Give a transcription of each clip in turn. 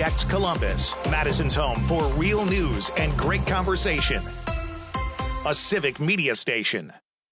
MDX Columbus, Madison's home for real news and great conversation. A civic media station.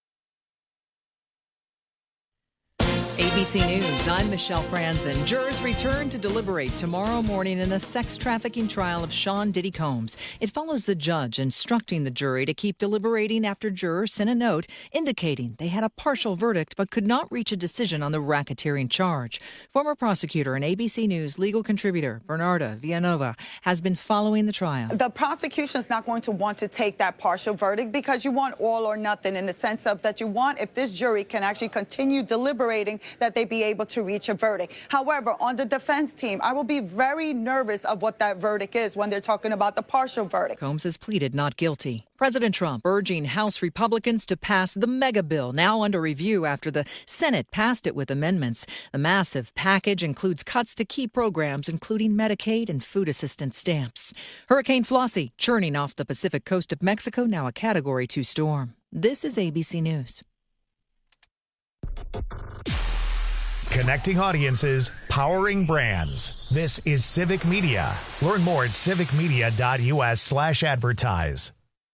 ABC News, I'm Michelle Franzen. Jurors return to deliberate tomorrow morning in the sex trafficking trial of Sean Diddy Combs. It follows the judge instructing the jury to keep deliberating after jurors sent a note indicating they had a partial verdict but could not reach a decision on the racketeering charge. Former prosecutor and ABC News legal contributor Bernarda Villanova has been following the trial. The prosecution is not going to want to take that partial verdict because you want all or nothing, in the sense of that you want, if this jury can actually continue deliberating, that they be able to reach a verdict. However, on the defense team, I will be very nervous of what that verdict is when they're talking about the partial verdict. Combs has pleaded not guilty. President Trump urging House Republicans to pass the mega bill, now under review after the Senate passed it with amendments. The massive package includes cuts to key programs, including Medicaid and food assistance stamps. Hurricane Flossie churning off the Pacific coast of Mexico, now a Category 2 storm. This is ABC News. Connecting audiences, powering brands. This is Civic Media. Learn more at civicmedia.us/advertise.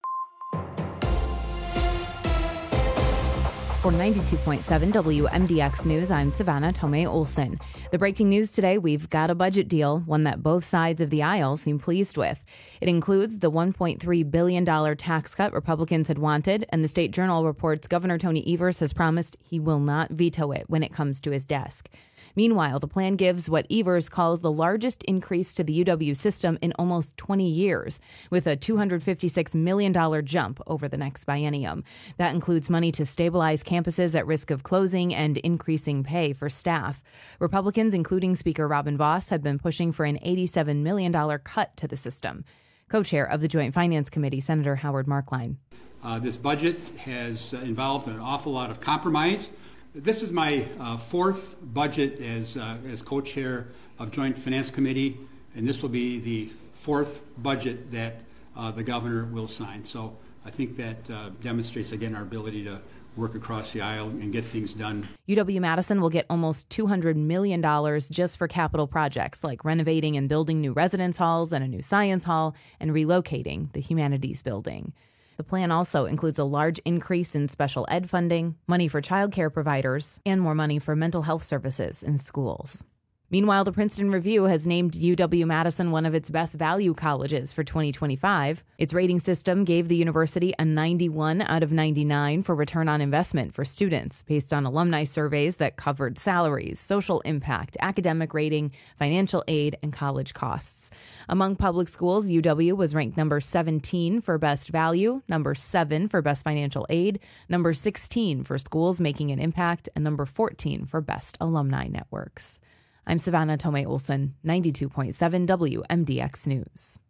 For 92.7 WMDX News, I'm Savannah Tomei Olson. The breaking news today, we've got a budget deal, one that both sides of the aisle seem pleased with. It includes the $1.3 billion tax cut Republicans had wanted, and the State Journal reports Governor Tony Evers has promised he will not veto it when it comes to his desk. Meanwhile, the plan gives what Evers calls the largest increase to the UW system in almost 20 years, with a $256 million jump over the next biennium. That includes money to stabilize campuses at risk of closing and increasing pay for staff. Republicans, including Speaker Robin Vos, have been pushing for an $87 million cut to the system. Co-chair of the Joint Finance Committee, Senator Howard Markline. This budget has involved an awful lot of compromise. This is my fourth budget as co-chair of Joint Finance Committee, and this will be the fourth budget that the governor will sign. So I think that demonstrates, again, our ability to work across the aisle and get things done. UW-Madison will get almost $200 million just for capital projects like renovating and building new residence halls and a new science hall and relocating the humanities building. The plan also includes a large increase in special ed funding, money for child care providers, and more money for mental health services in schools. Meanwhile, the Princeton Review has named UW-Madison one of its best value colleges for 2025. Its rating system gave the university a 91 out of 99 for return on investment for students, based on alumni surveys that covered salaries, social impact, academic rating, financial aid, and college costs. Among public schools, UW was ranked number 17 for best value, number 7 for best financial aid, number 16 for schools making an impact, and number 14 for best alumni networks. I'm Savannah Tomei Olson, 92.7 WMDX News.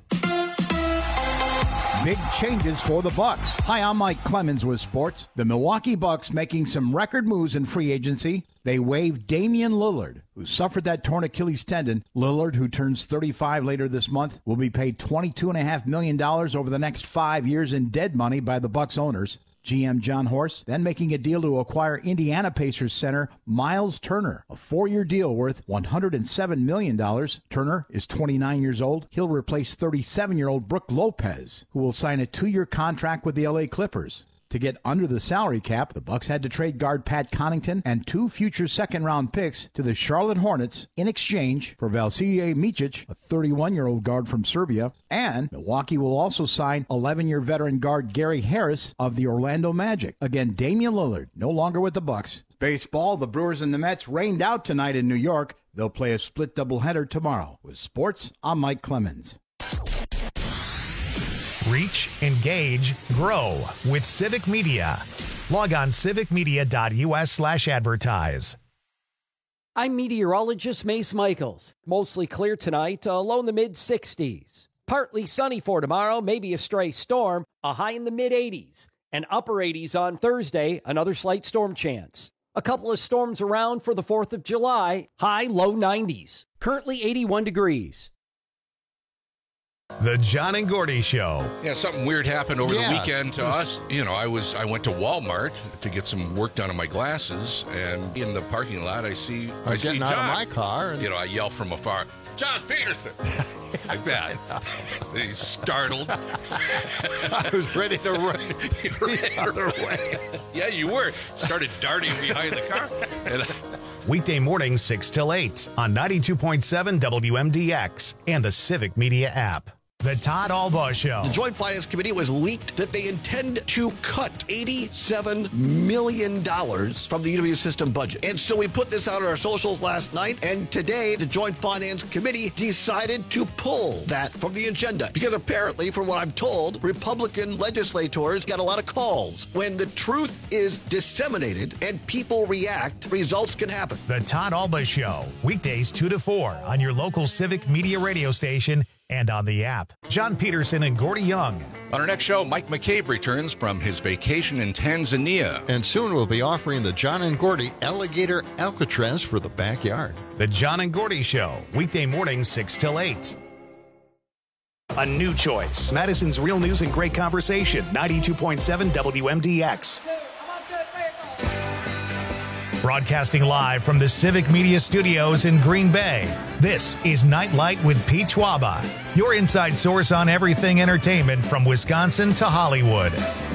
Big changes for the Bucks. Hi, I'm Mike Clemens with sports. The Milwaukee Bucks making some record moves in free agency. They waived Damian Lillard, who suffered that torn Achilles tendon. Lillard, who turns 35 later this month, will be paid $22.5 million over the next 5 years in dead money by the Bucks owners. GM John Horst then making a deal to acquire Indiana Pacers center Miles Turner, a 4-year deal worth $107 million. Turner is 29 years old. He'll replace 37-year-old Brook Lopez, who will sign a 2-year contract with the LA Clippers. To get under the salary cap, the Bucks had to trade guard Pat Connaughton and 2 future second-round picks to the Charlotte Hornets in exchange for Vasilije Micic, a 31-year-old guard from Serbia. And Milwaukee will also sign 11-year veteran guard Gary Harris of the Orlando Magic. Again, Damian Lillard, no longer with the Bucks. Baseball, the Brewers and the Mets rained out tonight in New York. They'll play a split doubleheader tomorrow. With sports, I'm Mike Clemens. Reach, engage, grow with Civic Media. Log on civicmedia.us/advertise. I'm meteorologist Mace Michaels. Mostly clear tonight, a low in the mid-60s. Partly sunny for tomorrow, maybe a stray storm, a high in the mid-80s. And upper 80s on Thursday, another slight storm chance. A couple of storms around for the 4th of July, high low 90s. Currently 81 degrees. The John and Gordy Show. Yeah, something weird happened over the weekend to us. You know, I went to Walmart to get some work done on my glasses, and in the parking lot, I see getting John. out of my car. And I yell from afar, John Peterson. Like that. He's startled. I was ready to run the other way. Yeah, you were. Started darting behind the car. And, Weekday mornings 6 till 8 on 92.7 WMDX and the Civic Media app. The Todd Albaugh Show. The Joint Finance Committee was leaked that they intend to cut $87 million from the UW system budget. And so we put this out on our socials last night, and today the Joint Finance Committee decided to pull that from the agenda. Because apparently, from what I'm told, Republican legislators got a lot of calls. When the truth is disseminated and people react, results can happen. The Todd Albaugh Show. Weekdays 2 to 4 on your local Civic Media radio station and on the app. John Peterson and Gordy Young. on our next show, Mike McCabe returns from his vacation in Tanzania. And soon we'll be offering the John and Gordy Alligator Alcatraz for the backyard. The John and Gordy Show, weekday mornings 6 till 8. A new choice. Madison's Real News and Great Conversation, 92.7 WMDX. Broadcasting live from the Civic Media Studios in Green Bay, this is Nightlight with Pete Schwaba, your inside source on everything entertainment from Wisconsin to Hollywood.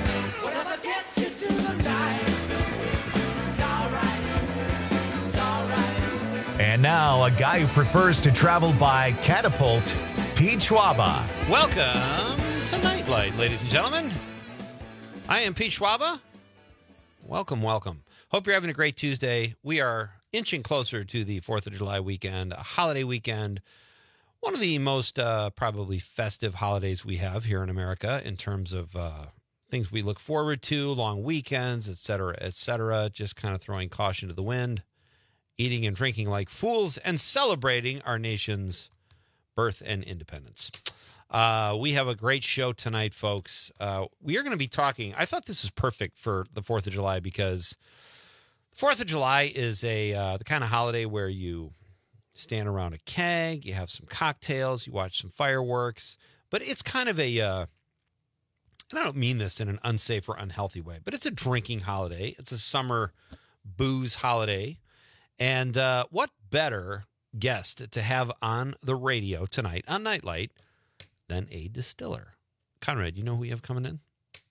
And now, a guy who prefers to travel by catapult, Pete Schwaba. Welcome to Nightlight, ladies and gentlemen. I am Pete Schwaba. Welcome, welcome. Hope you're having a great Tuesday. We are inching closer to the 4th of July weekend, a holiday weekend, one of the most probably festive holidays we have here in America in terms of things we look forward to, long weekends, et cetera, just kind of throwing caution to the wind, eating and drinking like fools, and celebrating our nation's birth and independence. We have a great show tonight, folks. We are going to be talking. I thought this was perfect for the 4th of July because 4th of July is the kind of holiday where you stand around a keg, you have some cocktails, you watch some fireworks, but it's kind of and I don't mean this in an unsafe or unhealthy way, but it's a drinking holiday. It's a summer booze holiday. And what better guest to have on the radio tonight on Nightlight than a distiller? Conrad, you know who we have coming in?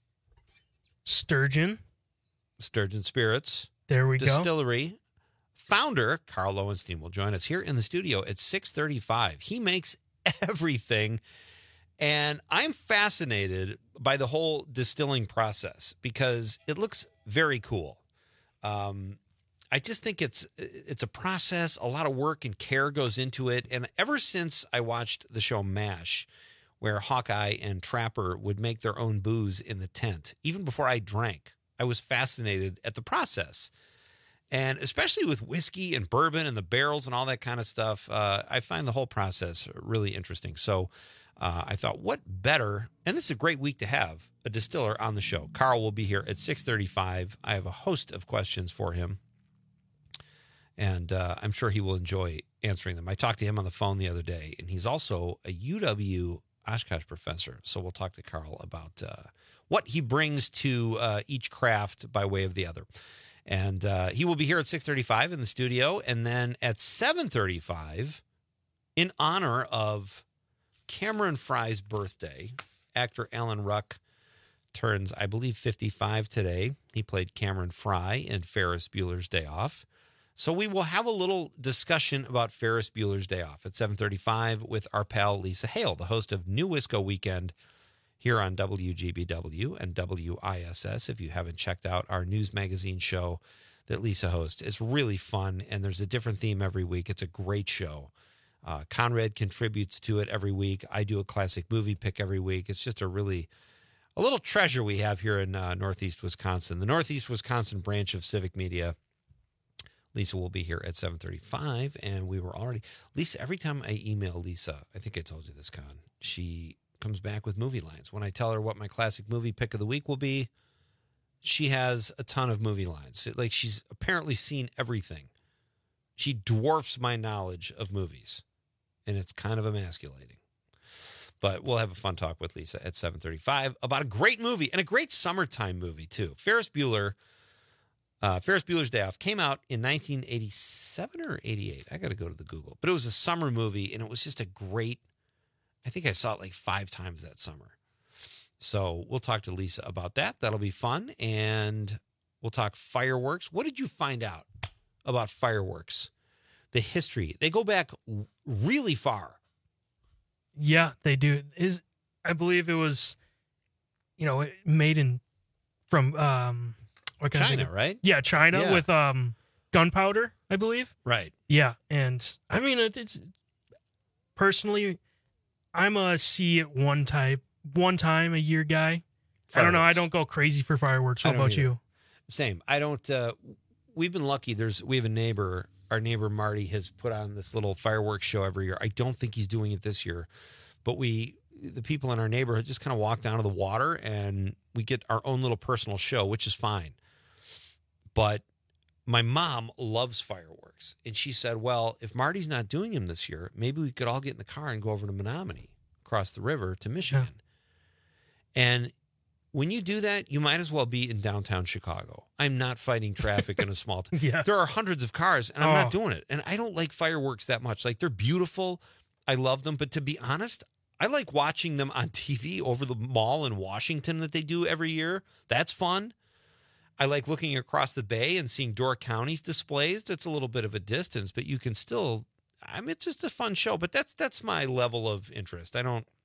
Sturgeon Spirits. There we Distillery. Founder Carl Lowenstein will join us here in the studio at 6:35. He makes everything, and I'm fascinated by the whole distilling process because it looks very cool. I just think it's a process. A lot of work and care goes into it. And ever since I watched the show MASH, where Hawkeye and Trapper would make their own booze in the tent, even before I drank, I was fascinated at the process. And especially with whiskey and bourbon and the barrels and all that kind of stuff, I find the whole process really interesting. So I thought, what better, and this is a great week to have a distiller on the show. Carl will be here at 6:35. I have a host of questions for him. And I'm sure he will enjoy answering them. I talked to him on the phone the other day, and he's also a UW Oshkosh professor. So we'll talk to Carl about what he brings to each craft by way of the other. And he will be here at 6:35 in the studio. And then at 7:35, in honor of Cameron Fry's birthday, actor Alan Ruck turns, I believe, 55 today. He played Cameron Fry in Ferris Bueller's Day Off. So we will have a little discussion about Ferris Bueller's Day Off at 7:35 with our pal Lisa Hale, the host of New Wisco Weekend here on WGBW and WISS. If you haven't checked out our news magazine show that Lisa hosts, it's really fun, and there's a different theme every week. It's a great show. Conrad contributes to it every week. I do a classic movie pick every week. It's just a little treasure we have here in Northeast Wisconsin, the Northeast Wisconsin branch of Civic Media. Lisa will be here at 7:35, and we were already... Lisa, every time I email Lisa, I think I told you this, Con, she comes back with movie lines. When I tell her what my classic movie pick of the week will be, she has a ton of movie lines. Like, she's apparently seen everything. She dwarfs my knowledge of movies, and it's kind of emasculating. But we'll have a fun talk with Lisa at 7:35 about a great movie, and a great summertime movie, too. Ferris Bueller... Ferris Bueller's Day Off came out in 1987 or 88. I got to go to the Google. But it was a summer movie, and it was just a great, I think I saw it like 5 times that summer. So we'll talk to Lisa about that. That'll be fun. And we'll talk fireworks. What did you find out about fireworks? The history. They go back really far. Yeah, they do. I believe it was, made from China, right? Yeah, China with gunpowder, I believe. Right. Yeah, and I mean, it's personally, I'm a see it one time a year guy. Fireworks. I don't know. I don't go crazy for fireworks. What about you? Same. I don't. We've been lucky. We have a neighbor. Our neighbor Marty has put on this little fireworks show every year. I don't think he's doing it this year, but the people in our neighborhood just kind of walk down to the water and we get our own little personal show, which is fine. But my mom loves fireworks, and she said, "Well, if Marty's not doing them this year, maybe we could all get in the car and go over to Menominee, across the river to Michigan." Yeah. And when you do that, you might as well be in downtown Chicago. I'm not fighting traffic in a small town. Yeah. There are hundreds of cars, and I'm not doing it. And I don't like fireworks that much. Like, they're beautiful. I love them. But to be honest, I like watching them on TV over the mall in Washington that they do every year. That's fun. I like looking across the bay and seeing Door County's displays. It's a little bit of a distance, but you can still, it's just a fun show. But that's my level of interest. I don't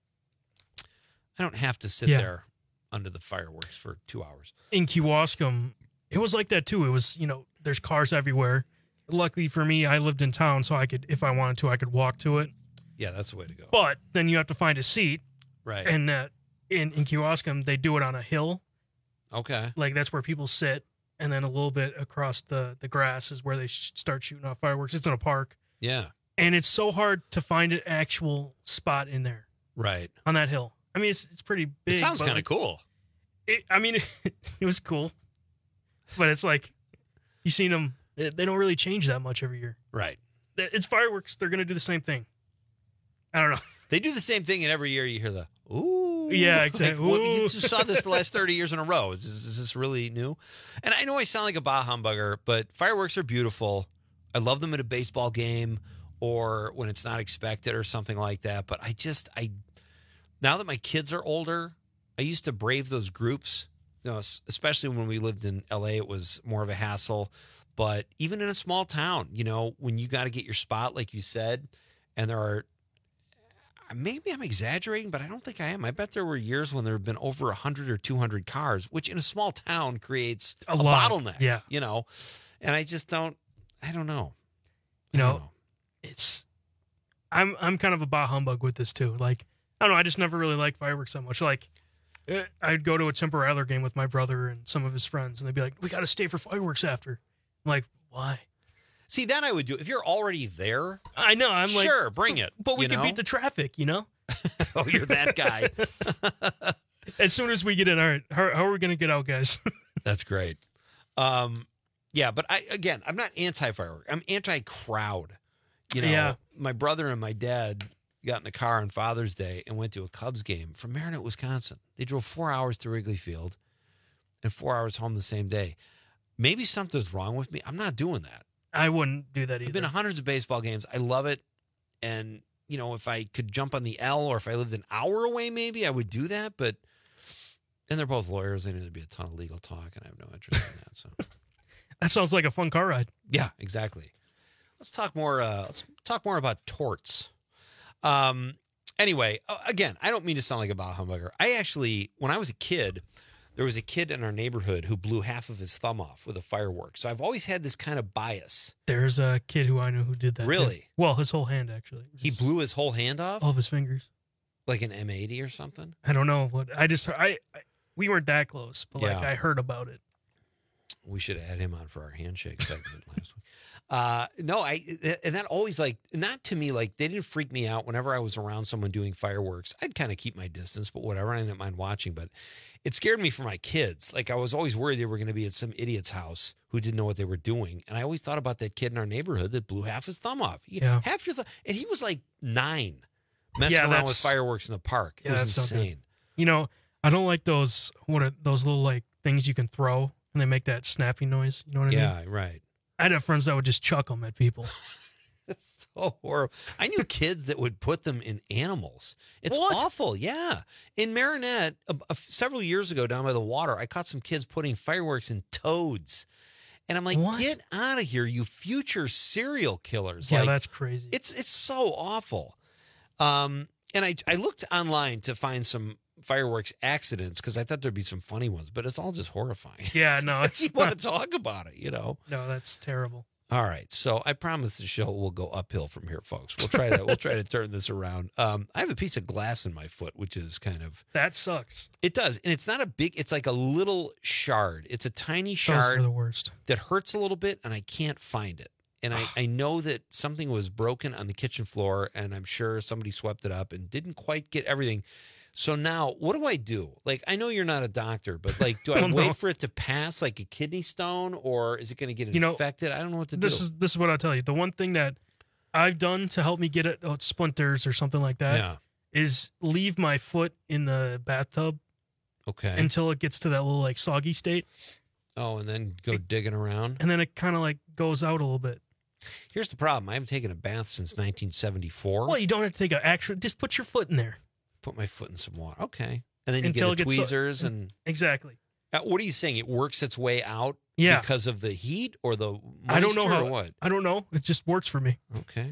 have to sit there under the fireworks for 2 hours. In Kewaskum, it was like that too. It was, there's cars everywhere. Luckily for me, I lived in town, so I could, if I wanted to, I could walk to it. Yeah, that's the way to go. But then you have to find a seat. Right. And in Kewaskum, they do it on a hill. Okay. Like, that's where people sit. And then a little bit across the grass is where they start shooting off fireworks. It's in a park. Yeah. And it's so hard to find an actual spot in there. Right. On that hill. I mean, it's pretty big. It sounds kind of cool. It was cool. But it's like, you've seen them, they don't really change that much every year. Right. It's fireworks. They're going to do the same thing. I don't know. They do the same thing, and every year you hear the, ooh. Yeah, exactly. Like, well, you just saw this the last 30 years in a row. Is this really new? And I know I sound like a bah humbugger, but fireworks are beautiful. I love them at a baseball game or when it's not expected or something like that. But now that my kids are older, I used to brave those groups, especially when we lived in L.A., it was more of a hassle. But even in a small town, when you got to get your spot, like you said, and there are, maybe I'm exaggerating, but I don't think I am. I bet there were years when there have been over 100 or 200 cars, which in a small town creates a bottleneck. Yeah. And I just don't know. I'm kind of a bah humbug with this too. Like, I don't know. I just never really liked fireworks so much. Like, I'd go to a Temper Rattler game with my brother and some of his friends, and they'd be like, "We got to stay for fireworks after." I'm like, why? See, that I would do. If you're already there, I know. I'm like, sure, bring it. But we can beat the traffic, Oh, you're that guy. As soon as we get in, all right, how are we going to get out, guys? That's great. Yeah, but I'm not anti-firework. I'm anti-crowd. My brother and my dad got in the car on Father's Day and went to a Cubs game from Marinette, Wisconsin. They drove 4 hours to Wrigley Field and 4 hours home the same day. Maybe something's wrong with me. I'm not doing that. I wouldn't do that either. I've been to hundreds of baseball games. I love it. And, if I could jump on the L or if I lived an hour away, maybe I would do that. But, and they're both lawyers. They know there'd be a ton of legal talk, and I have no interest in that. So that sounds like a fun car ride. Yeah, exactly. Let's talk more about torts. Anyway, again, I don't mean to sound like a bah humbugger. I actually, when I was a kid, there was a kid in our neighborhood who blew half of his thumb off with a firework. So I've always had this kind of bias. There's a kid who I know who did that. Really? Too. Well, his whole hand, actually. He blew his whole hand off? All of his fingers. Like an M80 or something? I don't know. We weren't that close, but I heard about it. We should have had him on for our handshake segment last week. And that always not to me, they didn't freak me out whenever I was around someone doing fireworks. I'd kind of keep my distance, but whatever. I didn't mind watching, but it scared me for my kids. I was always worried they were going to be at some idiot's house who didn't know what they were doing. And I always thought about that kid in our neighborhood that blew half his thumb off. Half your thumb. And he was 9, messing around with fireworks in the park. It was insane. I don't like those little things you can throw. and they make that snapping noise. You know what I mean? Yeah, right. I'd have friends that would just chuck them at people. It's so horrible. I knew kids that would put them in animals. It's awful. Yeah. In Marinette, several years ago down by the water, I caught some kids putting fireworks in toads. And I'm like, get out of here, you future serial killers. Yeah, like, that's crazy. It's so awful. And I looked online to find some fireworks accidents because I thought there'd be some funny ones, but it's all just horrifying. Yeah, no, it's you want to talk about it, you know? No, that's terrible. All right, so I promise the show will go uphill from here, folks. We'll try to turn this around. I have a piece of glass in my foot, which is kind of that sucks. It does, and it's not a big. It's like a little shard. It's a tiny shard. Those are the worst. That hurts a little bit, and I can't find it. And I know that something was broken on the kitchen floor, and I'm sure somebody swept it up and didn't quite get everything. So now, what do I do? Like, I know you're not a doctor, but like, do I wait for it to pass like a kidney stone, or is it going to get infected? I don't know what to do. This is what I'll tell you. The one thing that I've done to help me get it splinters or something like that is leave my foot in the bathtub. Okay. Until it gets to that little like soggy state. Oh, and then go digging around. And then it kind of like goes out a little bit. Here's the problem. I haven't taken a bath since 1974. Well, you don't have to take an actual. Just put your foot in there. Put my foot in some water. Okay. And then you get the tweezers and... Exactly. What are you saying? It works its way out because of the heat or the moisture? I don't know or what? I don't know. It just works for me. Okay.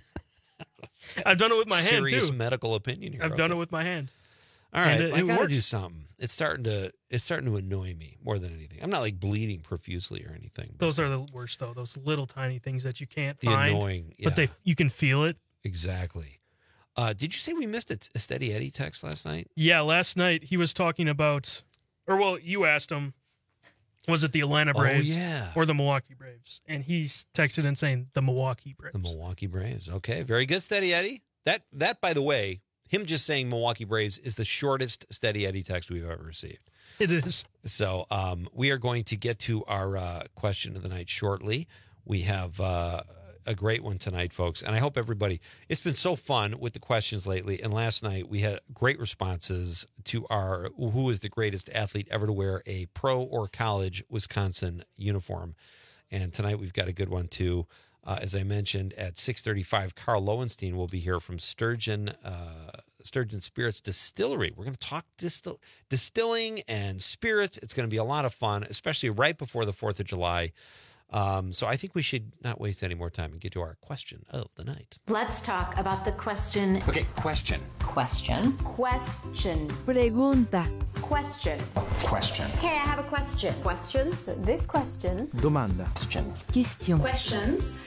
I've done it with my hand, too. Serious medical opinion here. I've done it with my hand. All right. I got to do something. It's starting to annoy me more than anything. I'm not like bleeding profusely or anything. Those are the worst, though. Those little tiny things that you can't find. The annoying, but you can feel it. Exactly. Did you say we missed a Steady Eddie text last night? Yeah, last night he was talking about, you asked him, was it the Atlanta Braves or the Milwaukee Braves? And he's texted in saying the Milwaukee Braves. The Milwaukee Braves. Okay, very good, Steady Eddie. That, by the way, him just saying Milwaukee Braves is the shortest Steady Eddie text we've ever received. It is. So we are going to get to our question of the night shortly. We have... a great one tonight, folks. And I hope everybody, it's been so fun with the questions lately. And last night we had great responses to our, who is the greatest athlete ever to wear a pro or college Wisconsin uniform. And tonight we've got a good one too. As I mentioned at 6:35, Carl Lowenstein will be here from Sturgeon Spirits Distillery. We're going to talk distilling and spirits. It's going to be a lot of fun, especially right before the 4th of July. So I think we should not waste any more time and get to our question of the night. Let's talk about the question. Okay, question. Question. Question. Pregunta. Question. Question. Hey, I have a question. Questions? This question. Domanda. Question. Question. Questions.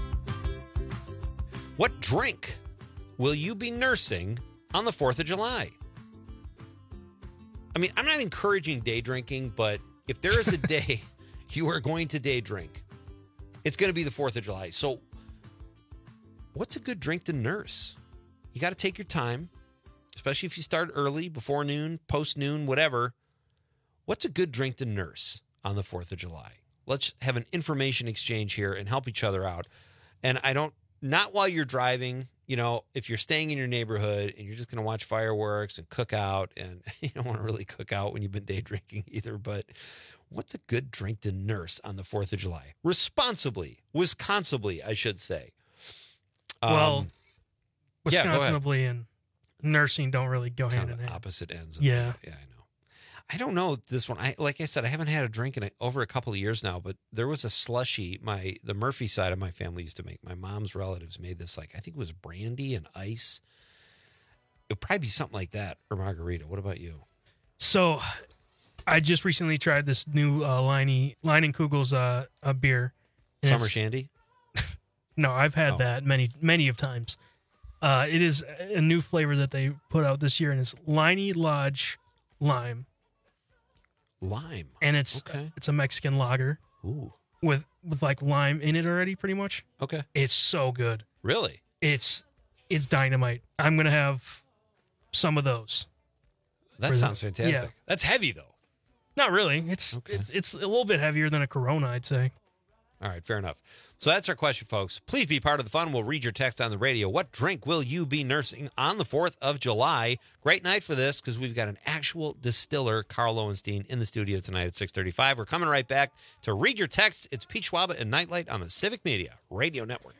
What drink will you be nursing on the 4th of July? I mean, I'm not encouraging day drinking, but if there is a day you are going to day drink, it's going to be the 4th of July. So what's a good drink to nurse? You got to take your time, especially if you start early, before noon, post noon, whatever. What's a good drink to nurse on the 4th of July? Let's have an information exchange here and help each other out. And not while you're driving, if you're staying in your neighborhood and you're just going to watch fireworks and cook out, and you don't want to really cook out when you've been day drinking either, but what's a good drink to nurse on the 4th of July? Responsibly, Wisconsinably, I should say. Wisconsinably and nursing don't really go hand in hand. Opposite ends. Yeah, I know. I don't know this one. Like I said, I haven't had a drink in over a couple of years now, but there was a slushie. The Murphy side of my family used to make. My mom's relatives made this, I think it was brandy and ice. It would probably be something like that, or margarita. What about you? So I just recently tried this new Line and Kugel's beer. Summer Shandy? No, I've had that many of times. It is a new flavor that they put out this year, and it's Liney Lodge Lime. Lime. And it's a Mexican lager. Ooh. With like lime in it already, pretty much. Okay. It's so good. Really? It's dynamite. I'm going to have some of those. That sounds fantastic. Yeah. That's heavy, though. Not really. It's a little bit heavier than a Corona, I'd say. All right, fair enough. So that's our question, folks. Please be part of the fun. We'll read your text on the radio. What drink will you be nursing on the 4th of July? Great night for this because we've got an actual distiller, Carl Lowenstein, in the studio tonight at 6:35. We're coming right back to read your texts. It's Pete Schwaba and Nightlight on the Civic Media Radio Network.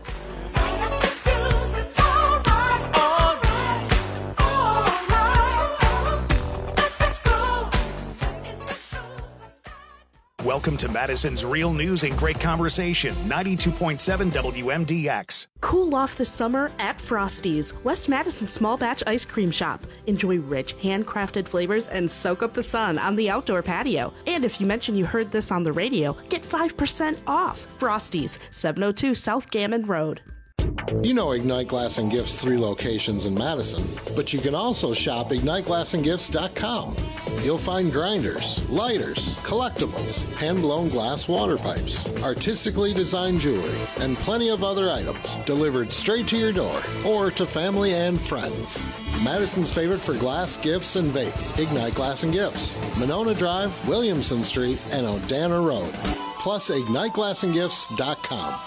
Welcome to Madison's Real News and Great Conversation, 92.7 WMDX. Cool off the summer at Frosty's, West Madison small batch ice cream shop. Enjoy rich, handcrafted flavors and soak up the sun on the outdoor patio. And if you mention you heard this on the radio, get 5% off. Frosty's, 702 South Gammon Road. You know Ignite Glass and Gifts' 3 locations in Madison, but you can also shop IgniteGlassandGifts.com. You'll find grinders, lighters, collectibles, hand-blown glass water pipes, artistically designed jewelry, and plenty of other items delivered straight to your door or to family and friends. Madison's favorite for glass, gifts, and vape, Ignite Glass and Gifts, Monona Drive, Williamson Street, and Odana Road. Plus, IgniteGlassandGifts.com.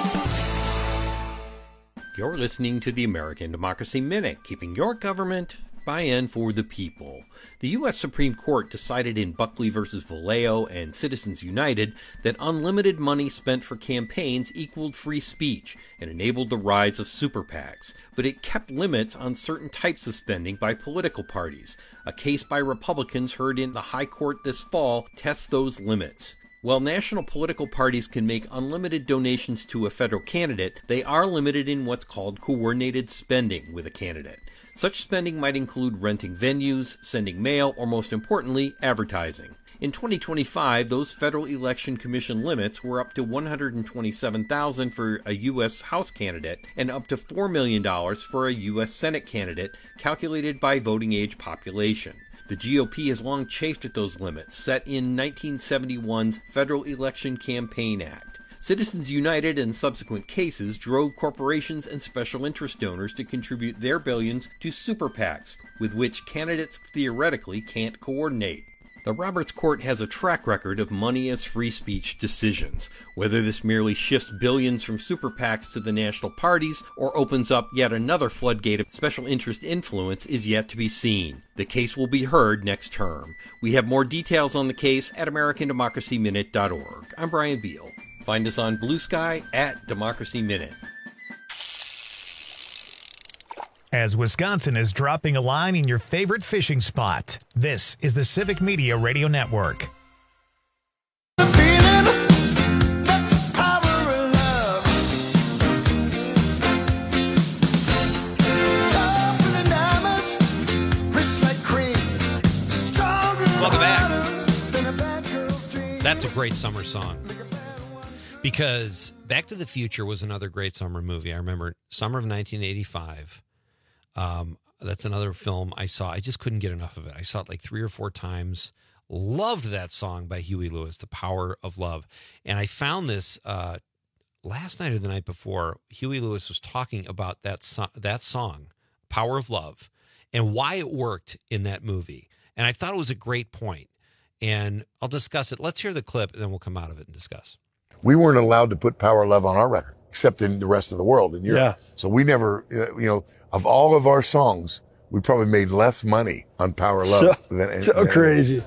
You're listening to the American Democracy Minute, keeping your government by-in for the people. The U.S. Supreme Court decided in Buckley v. Vallejo and Citizens United that unlimited money spent for campaigns equaled free speech and enabled the rise of super PACs, but it kept limits on certain types of spending by political parties. A case by Republicans heard in the High Court this fall tests those limits. While national political parties can make unlimited donations to a federal candidate, they are limited in what's called coordinated spending with a candidate. Such spending might include renting venues, sending mail, or most importantly, advertising. In 2025, those Federal Election Commission limits were up to $127,000 for a U.S. House candidate and up to $4 million for a U.S. Senate candidate, calculated by voting age population. The GOP has long chafed at those limits, set in 1971's Federal Election Campaign Act. Citizens United and subsequent cases drove corporations and special interest donors to contribute their billions to super PACs, with which candidates theoretically can't coordinate. The Roberts Court has a track record of money as free speech decisions. Whether this merely shifts billions from super PACs to the national parties or opens up yet another floodgate of special interest influence is yet to be seen. The case will be heard next term. We have more details on the case at AmericanDemocracyMinute.org. I'm Brian Beal. Find us on Blue Sky at Democracy Minute. As Wisconsin is dropping a line in your favorite fishing spot, this is the Civic Media Radio Network. Welcome back. That's a great summer song. Because Back to the Future was another great summer movie. I remember summer of 1985. That's another film I saw. I just couldn't get enough of it. I saw it like 3 or 4 times. Loved that song by Huey Lewis, The Power of Love. And I found this last night or the night before. Huey Lewis was talking about that song, Power of Love, and why it worked in that movie. And I thought it was a great point. And I'll discuss it. Let's hear the clip, and then we'll come out of it and discuss. We weren't allowed to put Power of Love on our record, except in the rest of the world, in Europe. Yeah. So we never, of all of our songs, we probably made less money on Power of Love than crazy.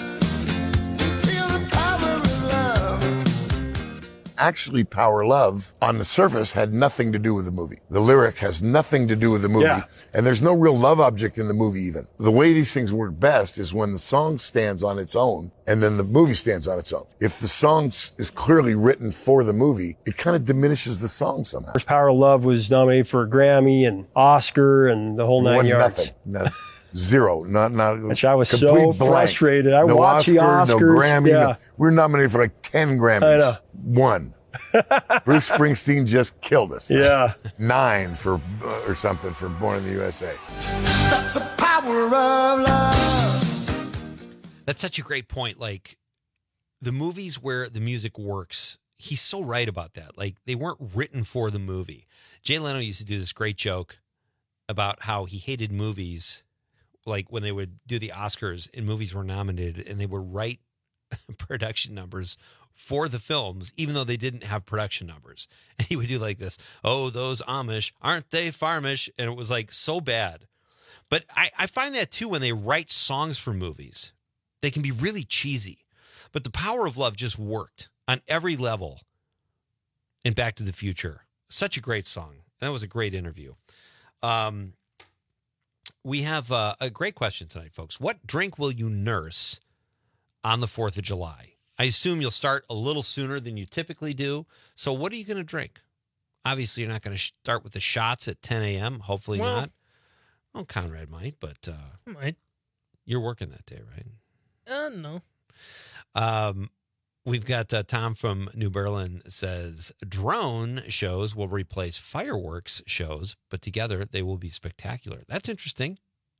Actually, Power Love, on the surface, had nothing to do with the movie. The lyric has nothing to do with the movie. Yeah. And there's no real love object in the movie even. The way these things work best is when the song stands on its own and then the movie stands on its own. If the song is clearly written for the movie, it kind of diminishes the song somehow. Power of Love was nominated for a Grammy and Oscar and the whole 9 yards. Nothing. Zero. Not. Which I was so frustrated. I watched the Oscars. No Grammy. Yeah. No, we were nominated for like 10 Grammys. I know. 1. Bruce Springsteen just killed us. Man. Yeah. 9 for or something for Born in the USA. That's the power of love. That's such a great point. Like the movies where the music works, he's so right about that. Like they weren't written for the movie. Jay Leno used to do this great joke about how he hated movies. Like when they would do the Oscars and movies were nominated and they would write production numbers for the films, even though they didn't have production numbers. And he would do like this, oh, those Amish, aren't they farmish? And it was like so bad. But I find that too when they write songs for movies. They can be really cheesy. But The Power of Love just worked on every level in Back to the Future. Such a great song. That was a great interview. We have a great question tonight, folks. What drink will you nurse on the 4th of July? I assume you'll start a little sooner than you typically do. So what are you going to drink? Obviously, you're not going to start with the shots at 10 a.m. Hopefully not. Well, Conrad might, but might. You're working that day, right? No. We've got Tom from New Berlin says, drone shows will replace fireworks shows, but together they will be spectacular. That's interesting.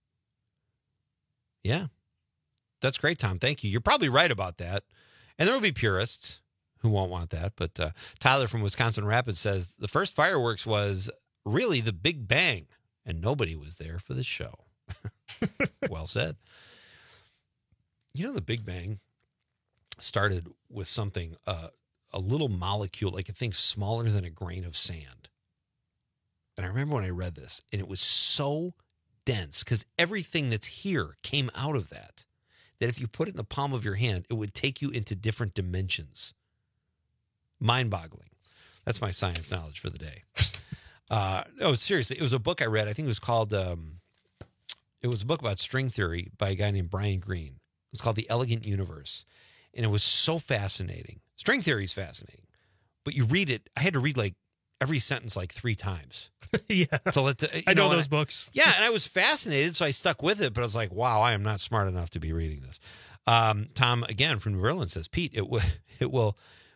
Yeah. That's great, Tom. Thank you. You're probably right about that. And there will be purists who won't want that. But Tyler from Wisconsin Rapids says, the first fireworks was really the Big Bang, and nobody was there for the show. Well said. You know, the Big Bang started with something, a little molecule, like a thing smaller than a grain of sand. And I remember when I read this, and it was so dense because everything that's here came out of that if you put it in the palm of your hand, it would take you into different dimensions. Mind-boggling. That's my science knowledge for the day. No, seriously, it was a book I read. I think it was called, it was a book about string theory by a guy named Brian Greene. It was called The Elegant Universe. And it was so fascinating. String theory is fascinating. But you read it, I had to read like every sentence like 3 times. Yeah. So I know those books. Yeah, and I was fascinated, so I stuck with it, but I was like, wow, I am not smart enough to be reading this. Tom, again, from New Orleans says, Pete, it will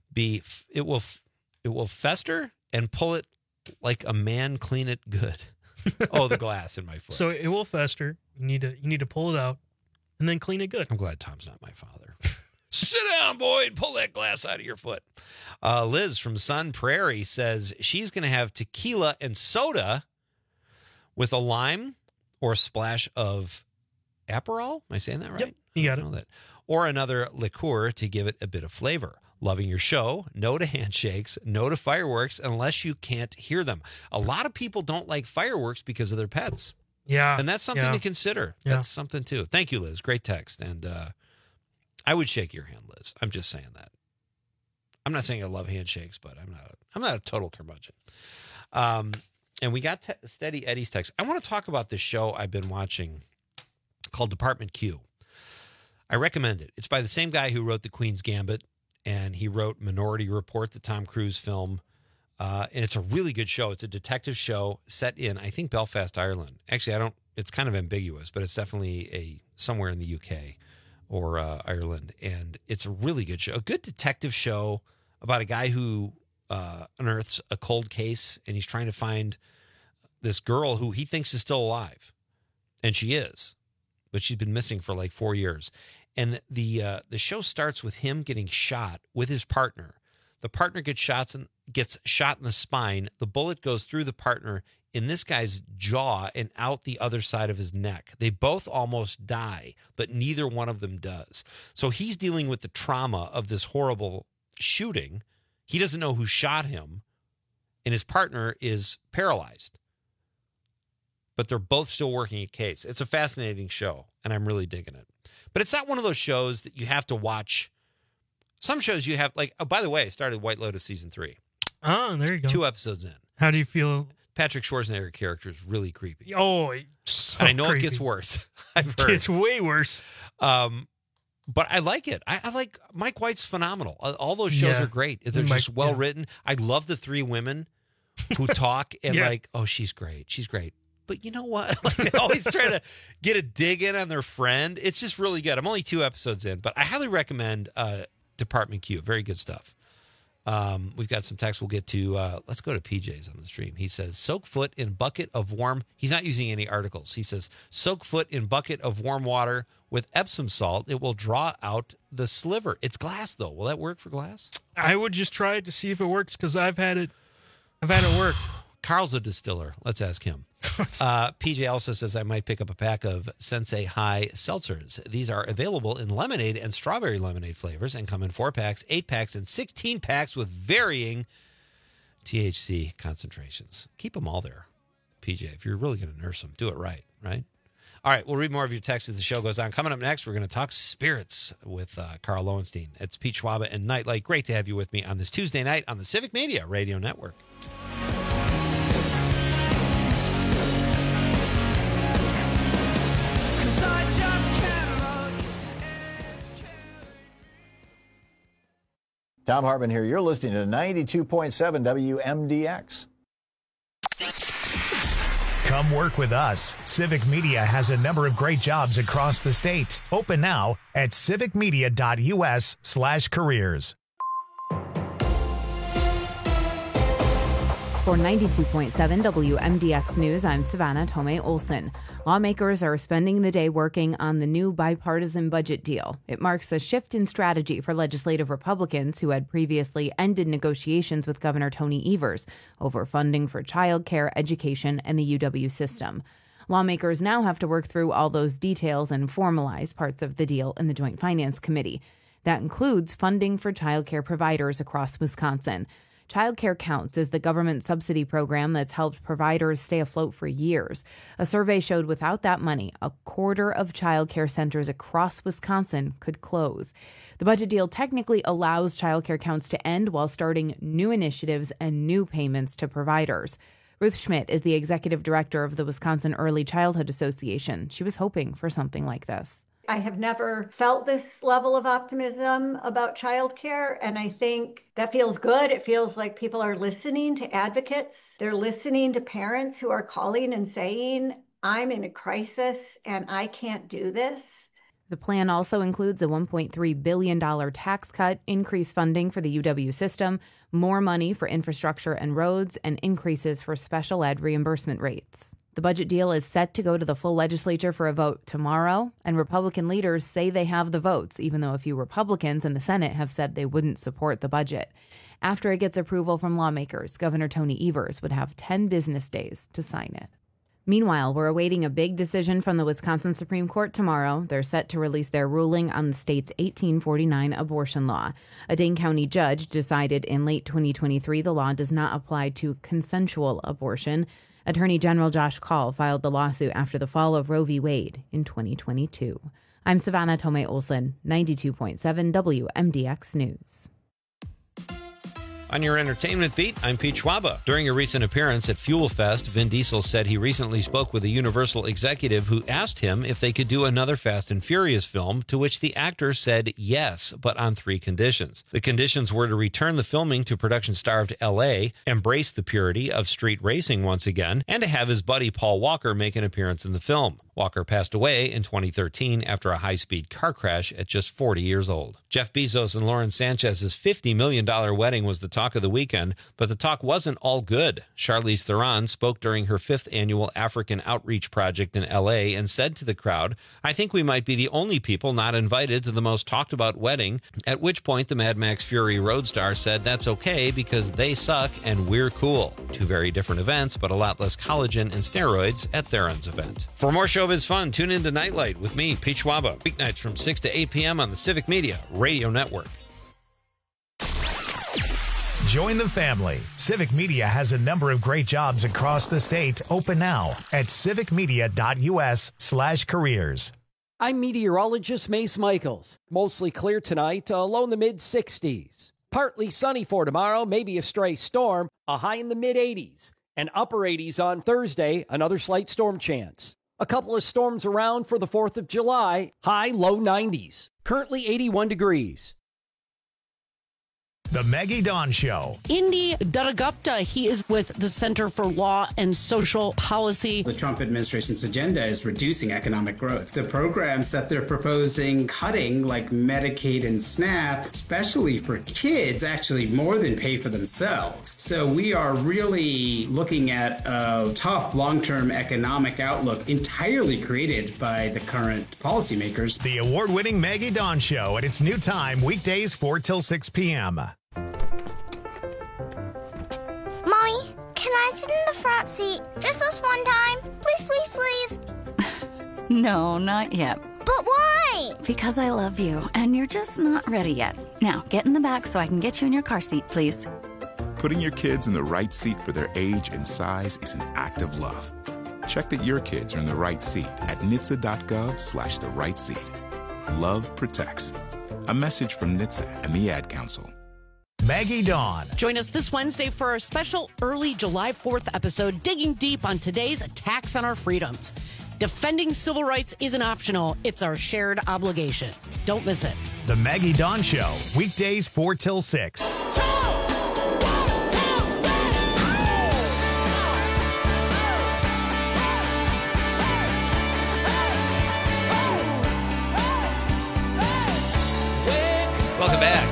fester and pull it like a man clean it good. Oh, the glass in my foot. So it will fester. You need to pull it out and then clean it good. I'm glad Tom's not my father. Sit down, boy, and pull that glass out of your foot. Liz from Sun Prairie says she's going to have tequila and soda with a lime or a splash of Aperol. Am I saying that right? Yep, you got it. Know that. Or another liqueur to give it a bit of flavor. Loving your show. No to handshakes. No to fireworks unless you can't hear them. A lot of people don't like fireworks because of their pets. Yeah. And that's something to consider. Yeah. That's something too. Thank you, Liz. Great text. And I would shake your hand, Liz. I'm just saying that. I'm not saying I love handshakes, but I'm not a total curmudgeon. And we got Steady Eddie's text. I want to talk about this show I've been watching called Department Q. I recommend it. It's by the same guy who wrote The Queen's Gambit, and he wrote Minority Report, the Tom Cruise film. And it's a really good show. It's a detective show set in, I think, Belfast, Ireland. Actually, it's kind of ambiguous, but it's definitely somewhere in the UK or Ireland. And it's a really good show. A good detective show about a guy who unearths a cold case, and he's trying to find this girl who he thinks is still alive. And she is, but she's been missing for like 4 years. And the show starts with him getting shot with his partner. The partner gets shot in the spine. The bullet goes through the partner in this guy's jaw and out the other side of his neck. They both almost die, but neither one of them does. So he's dealing with the trauma of this horrible shooting. He doesn't know who shot him, and his partner is paralyzed. But they're both still working a case. It's a fascinating show, and I'm really digging it. But it's not one of those shows that you have to watch. Some shows you have, like, oh, by the way, I started White Lotus season 3. Oh, there you go. 2 episodes in. How do you feel? Patrick Schwarzenegger character is really creepy. Oh, so and I know creepy. it gets worse. I've heard. It's way worse. But I like it. I like Mike White's phenomenal. All those shows are great. They're just well written. I love the 3 women who talk and like, oh, she's great. She's great. But you know what? Like, they always try to get a dig in on their friend. It's just really good. I'm only 2 episodes in, but I highly recommend Department Q. Very good stuff. We've got some text we'll get to. Let's go to PJ's on the stream. He says, soak foot in bucket of warm. He's not using any articles. He says, soak foot in bucket of warm water with Epsom salt. It will draw out the sliver. It's glass, though. Will that work for glass? I would just try it to see if it works because I've had it work. Carl's a distiller. Let's ask him. PJ also says I might pick up a pack of Sensei High seltzers. These are available in lemonade and strawberry lemonade flavors and come in 4-packs, 8-packs, and 16-packs with varying THC concentrations. Keep them all there, PJ. If you're really going to nurse them, do it right? All right, we'll read more of your texts as the show goes on. Coming up next, we're going to talk spirits with Carl Lowenstein. It's Pete Schwaba and Nightlight. Great to have you with me on this Tuesday night on the Civic Media Radio Network. Tom Hartman here. You're listening to 92.7 WMDX. Come work with us. Civic Media has a number of great jobs across the state. Open now at civicmedia.us/careers. For 92.7 WMDX News, I'm Savannah Tomei Olson. Lawmakers are spending the day working on the new bipartisan budget deal. It marks a shift in strategy for legislative Republicans who had previously ended negotiations with Governor Tony Evers over funding for childcare, education, and the UW system. Lawmakers now have to work through all those details and formalize parts of the deal in the Joint Finance Committee. That includes funding for childcare providers across Wisconsin. Child Care Counts is the government subsidy program that's helped providers stay afloat for years. A survey showed without that money, a quarter of child care centers across Wisconsin could close. The budget deal technically allows Child Care Counts to end while starting new initiatives and new payments to providers. Ruth Schmidt is the executive director of the Wisconsin Early Childhood Association. She was hoping for something like this. I have never felt this level of optimism about childcare, and I think that feels good. It feels like people are listening to advocates. They're listening to parents who are calling and saying, I'm in a crisis and I can't do this. The plan also includes a $1.3 billion tax cut, increased funding for the UW system, more money for infrastructure and roads, and increases for special ed reimbursement rates. The budget deal is set to go to the full legislature for a vote tomorrow, and Republican leaders say they have the votes, even though a few Republicans in the Senate have said they wouldn't support the budget. After it gets approval from lawmakers, Governor Tony Evers would have 10 business days to sign it. Meanwhile, we're awaiting a big decision from the Wisconsin Supreme Court tomorrow. They're set to release their ruling on the state's 1849 abortion law. A Dane County judge decided in late 2023 the law does not apply to consensual abortion. Attorney General Josh Kaul filed the lawsuit after the fall of Roe v. Wade in 2022. I'm Savannah Tomei Olson, 92.7 WMDX News. On your entertainment beat, I'm Pete Schwaba. During a recent appearance at Fuel Fest, Vin Diesel said he recently spoke with a Universal executive who asked him if they could do another Fast and Furious film, to which the actor said yes, but on 3 conditions. The conditions were to return the filming to production-starved L.A., embrace the purity of street racing once again, and to have his buddy Paul Walker make an appearance in the film. Walker passed away in 2013 after a high-speed car crash at just 40 years old. Jeff Bezos and Lauren Sanchez's $50 million wedding was the talk of the weekend, but the talk wasn't all good. Charlize Theron spoke during her 5th annual African Outreach Project in L.A. and said to the crowd, I think we might be the only people not invited to the most talked-about wedding, at which point the Mad Max Fury road star said that's okay because they suck and we're cool. 2 very different events, but a lot less collagen and steroids at Theron's event. For more showbiz fun, tune in to Nightlight with me, Pete Schwaba, weeknights from 6 to 8 p.m. on the Civic Media Radio Network. Join the family. Civic Media has a number of great jobs across the state. Open now at civicmedia.us/careers. I'm meteorologist Mace Michaels. Mostly clear tonight, low in the mid-60s. Partly sunny for tomorrow, maybe a stray storm, a high in the mid-80s. And upper 80s on Thursday, another slight storm chance. A couple of storms around for the 4th of July, high low 90s. Currently 81 degrees. The Maggie Dawn Show. Indy Dattagupta, he is with the Center for Law and Social Policy. The Trump administration's agenda is reducing economic growth. The programs that they're proposing cutting, like Medicaid and SNAP, especially for kids, actually more than pay for themselves. So we are really looking at a tough long-term economic outlook entirely created by the current policymakers. The award-winning Maggie Dawn Show at its new time, weekdays 4 till 6 p.m. Mommy, can I sit in the front hot seat? Just this one time? Please, please, please. No, not yet. But why? Because I love you, and you're just not ready yet. Now, get in the back so I can get you in your car seat, please. Putting your kids in the right seat for their age and size is an act of love. Check that your kids are in the right seat at NHTSA.gov/the right seat. Love protects. A message from NHTSA and the Ad Council. Maggie Dawn. Join us this Wednesday for our special early July 4th episode, digging deep on today's attacks on our freedoms. Defending civil rights isn't optional. It's our shared obligation. Don't miss it. The Maggie Dawn Show, weekdays 4 till 6. Welcome back.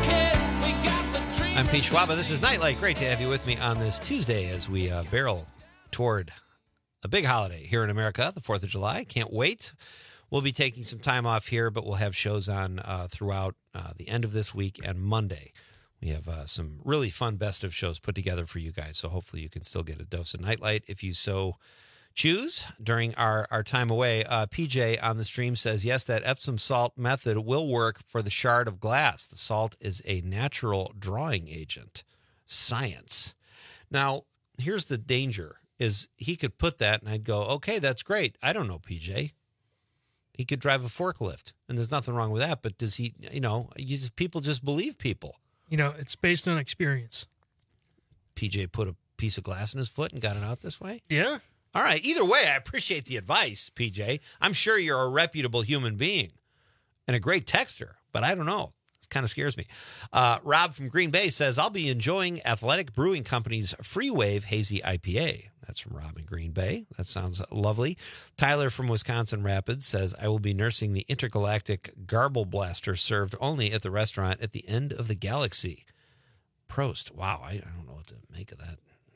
I'm Pete Schwaba. This is Nightlight. Great to have you with me on this Tuesday as we barrel toward a big holiday here in America, the 4th of July. Can't wait. We'll be taking some time off here, but we'll have shows on throughout the end of this week and Monday. We have some really fun best of shows put together for you guys, so hopefully you can still get a dose of Nightlight if you so choose during our time away. PJ on the stream says, yes, that Epsom salt method will work for the shard of glass. The salt is a natural drawing agent. Science. Now, here's the danger, is he could put that and I'd go, okay, that's great. I don't know, PJ. He could drive a forklift, and there's nothing wrong with that, but does he, people just believe people. It's based on experience. PJ put a piece of glass in his foot and got it out this way? Yeah. All right. Either way, I appreciate the advice, PJ. I'm sure you're a reputable human being and a great texter, but I don't know. It kind of scares me. Rob from Green Bay says, I'll be enjoying Athletic Brewing Company's Free Wave Hazy IPA. That's from Rob in Green Bay. That sounds lovely. Tyler from Wisconsin Rapids says, I will be nursing the intergalactic Garble Blaster served only at the restaurant at the end of the galaxy. Prost. Wow. I don't know what to make of that.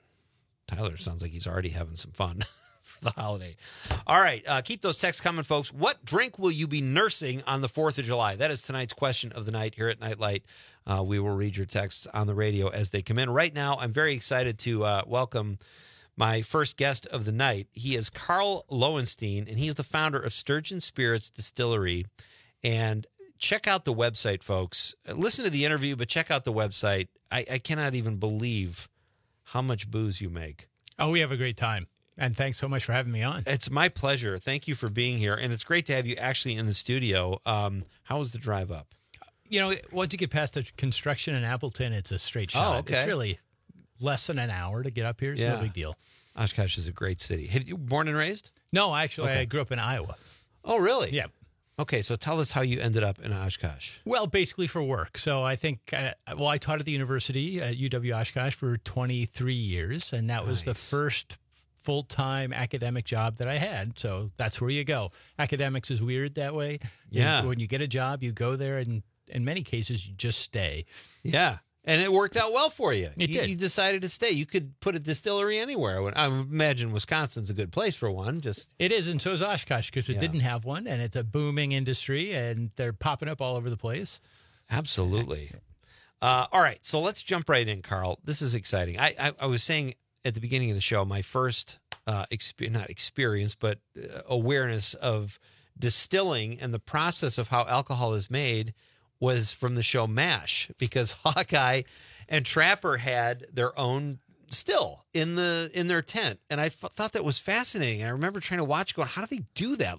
Tyler sounds like he's already having some fun for the holiday. All right. Keep those texts coming, folks. What drink will you be nursing on the 4th of July? That is tonight's question of the night here at Nightlight. We will read your texts on the radio as they come in. Right now, I'm very excited to welcome my first guest of the night. He is Carl Lowenstein, and he's the founder of Sturgeon Spirits Distillery. And check out the website, folks. Listen to the interview, but check out the website. I cannot even believe how much booze you make. Oh, we have a great time. And thanks so much for having me on. It's my pleasure. Thank you for being here. And it's great to have you actually in the studio. How was the drive up? Once you get past the construction in Appleton, it's a straight shot. Oh, okay. It's really less than an hour to get up here. It's no big deal. Oshkosh is a great city. Have you born and raised? No, actually, I grew up in Iowa. Oh, really? Yeah. Okay, so tell us how you ended up in Oshkosh. Well, basically for work. So I think, I taught at the university at UW Oshkosh for 23 years, and that was the first full-time academic job that I had. So that's where you go. Academics is weird that way. Yeah. When you get a job, you go there, and in many cases, you just stay. Yeah. And it worked out well for you. It did. You decided to stay. You could put a distillery anywhere. I imagine Wisconsin's a good place for one. It is, and so is Oshkosh, because it didn't have one, and it's a booming industry, and they're popping up all over the place. Absolutely. All right, so let's jump right in, Carl. This is exciting. I was saying at the beginning of the show, my first not experience, but awareness of distilling and the process of how alcohol is made was from the show MASH, because Hawkeye and Trapper had their own still in their tent, and I thought that was fascinating. I remember trying to watch, going, how do they do that?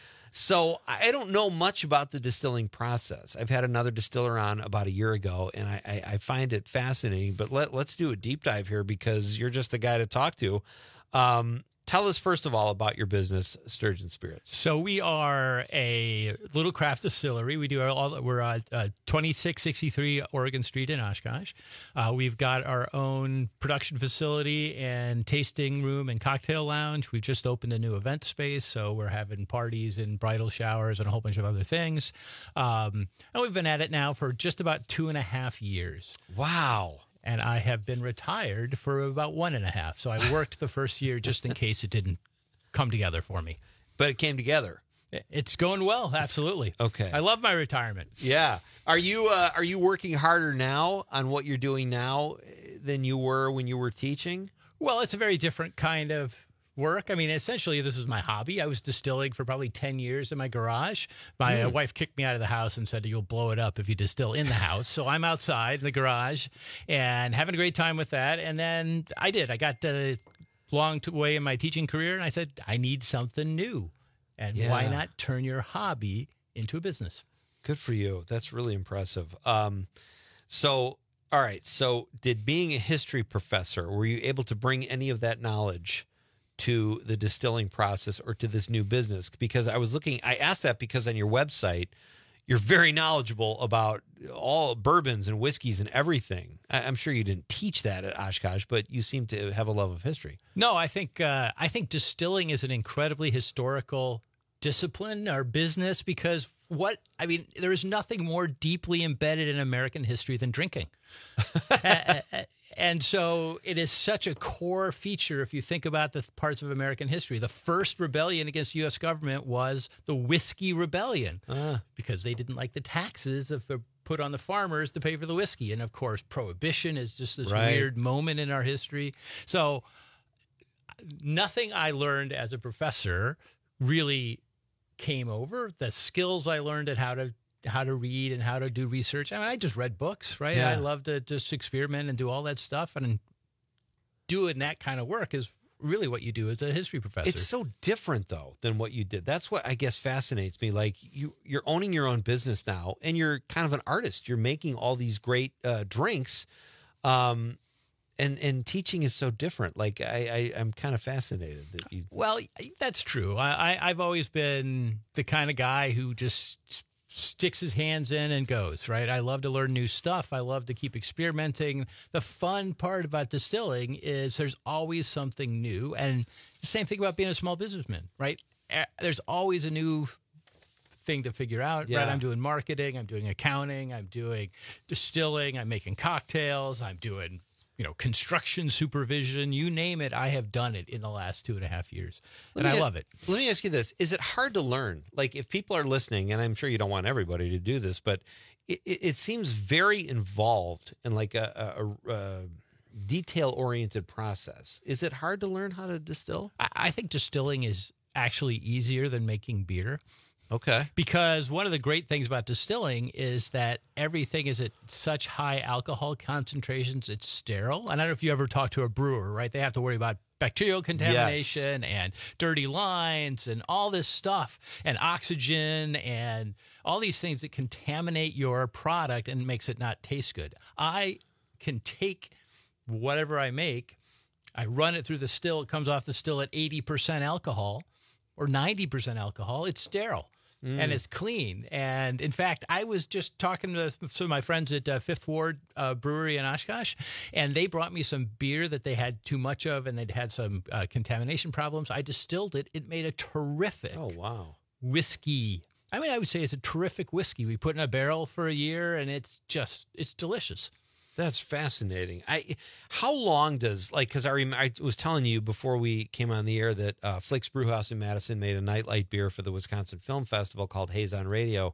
So I don't know much about the distilling process. I've had another distiller on about a year ago, and I find it fascinating. But let's do a deep dive here, because you're just the guy to talk to. Tell us, first of all, about your business, Sturgeon Spirits. So we are a little craft distillery. We're at 2663 Oregon Street in Oshkosh. We've got our own production facility and tasting room and cocktail lounge. We've just opened a new event space, so we're having parties and bridal showers and a whole bunch of other things. And we've been at it now for just about 2.5 years. Wow. And I have been retired for about 1.5. So I worked the first year just in case it didn't come together for me. But it came together. It's going well, absolutely. Okay. I love my retirement. Yeah. Are you working harder now on what you're doing now than you were when you were teaching? Well, it's a very different kind of work. I mean, essentially, this is my hobby. I was distilling for probably 10 years in my garage. My wife kicked me out of the house and said, you'll blow it up if you distill in the house. So I'm outside in the garage and having a great time with that. And then I got a long way in my teaching career, and I said, I need something new. And why not turn your hobby into a business? Good for you. That's really impressive. So, all right. So did being a history professor, were you able to bring any of that knowledge to the distilling process or to this new business? Because I asked that because on your website, you're very knowledgeable about all bourbons and whiskeys and everything. I'm sure you didn't teach that at Oshkosh, but you seem to have a love of history. No, I think distilling is an incredibly historical discipline or business because there is nothing more deeply embedded in American history than drinking. And so it is such a core feature if you think about the parts of American history. The first rebellion against the U.S. government was the Whiskey Rebellion because they didn't like the taxes that were put on the farmers to pay for the whiskey. And, of course, Prohibition is just this weird moment in our history. So nothing I learned as a professor really came over. The skills I learned at how to read and how to do research. I mean, I just read books, right? Yeah. I love to just experiment and do all that stuff. And doing that kind of work is really what you do as a history professor. It's so different, though, than what you did. That's what I guess fascinates me. Like, you're owning your own business now, and you're kind of an artist. You're making all these great drinks, and teaching is so different. Like, I'm kind of fascinated that you... Well, that's true. I've always been the kind of guy who just sticks his hands in and goes, right? I love to learn new stuff. I love to keep experimenting. The fun part about distilling is there's always something new. And the same thing about being a small businessman, right? There's always a new thing to figure out, right? I'm doing marketing, I'm doing accounting, I'm doing distilling, I'm making cocktails, I'm doing, construction supervision, you name it, I have done it in the last 2.5 years. And I love it. Let me ask you this. Is it hard to learn? Like, if people are listening, and I'm sure you don't want everybody to do this, but it seems very involved in like a detail-oriented process. Is it hard to learn how to distill? I think distilling is actually easier than making beer. Okay. Because one of the great things about distilling is that everything is at such high alcohol concentrations, it's sterile. And I don't know if you ever talk to a brewer, right? They have to worry about bacterial contamination and dirty lines and all this stuff and oxygen and all these things that contaminate your product and makes it not taste good. I can take whatever I make, I run it through the still, it comes off the still at 80% alcohol or 90% alcohol. It's sterile. And it's clean. And in fact, I was just talking to some of my friends at Fifth Ward Brewery in Oshkosh, and they brought me some beer that they had too much of, and they'd had some contamination problems. I distilled it. It made a terrific whiskey. I mean, I would say it's a terrific whiskey. We put in a barrel for a year, and it's delicious. That's fascinating. How long does, because I was telling you before we came on the air that Flake's Brewhouse in Madison made a nightlight beer for the Wisconsin Film Festival called Haze on Radio.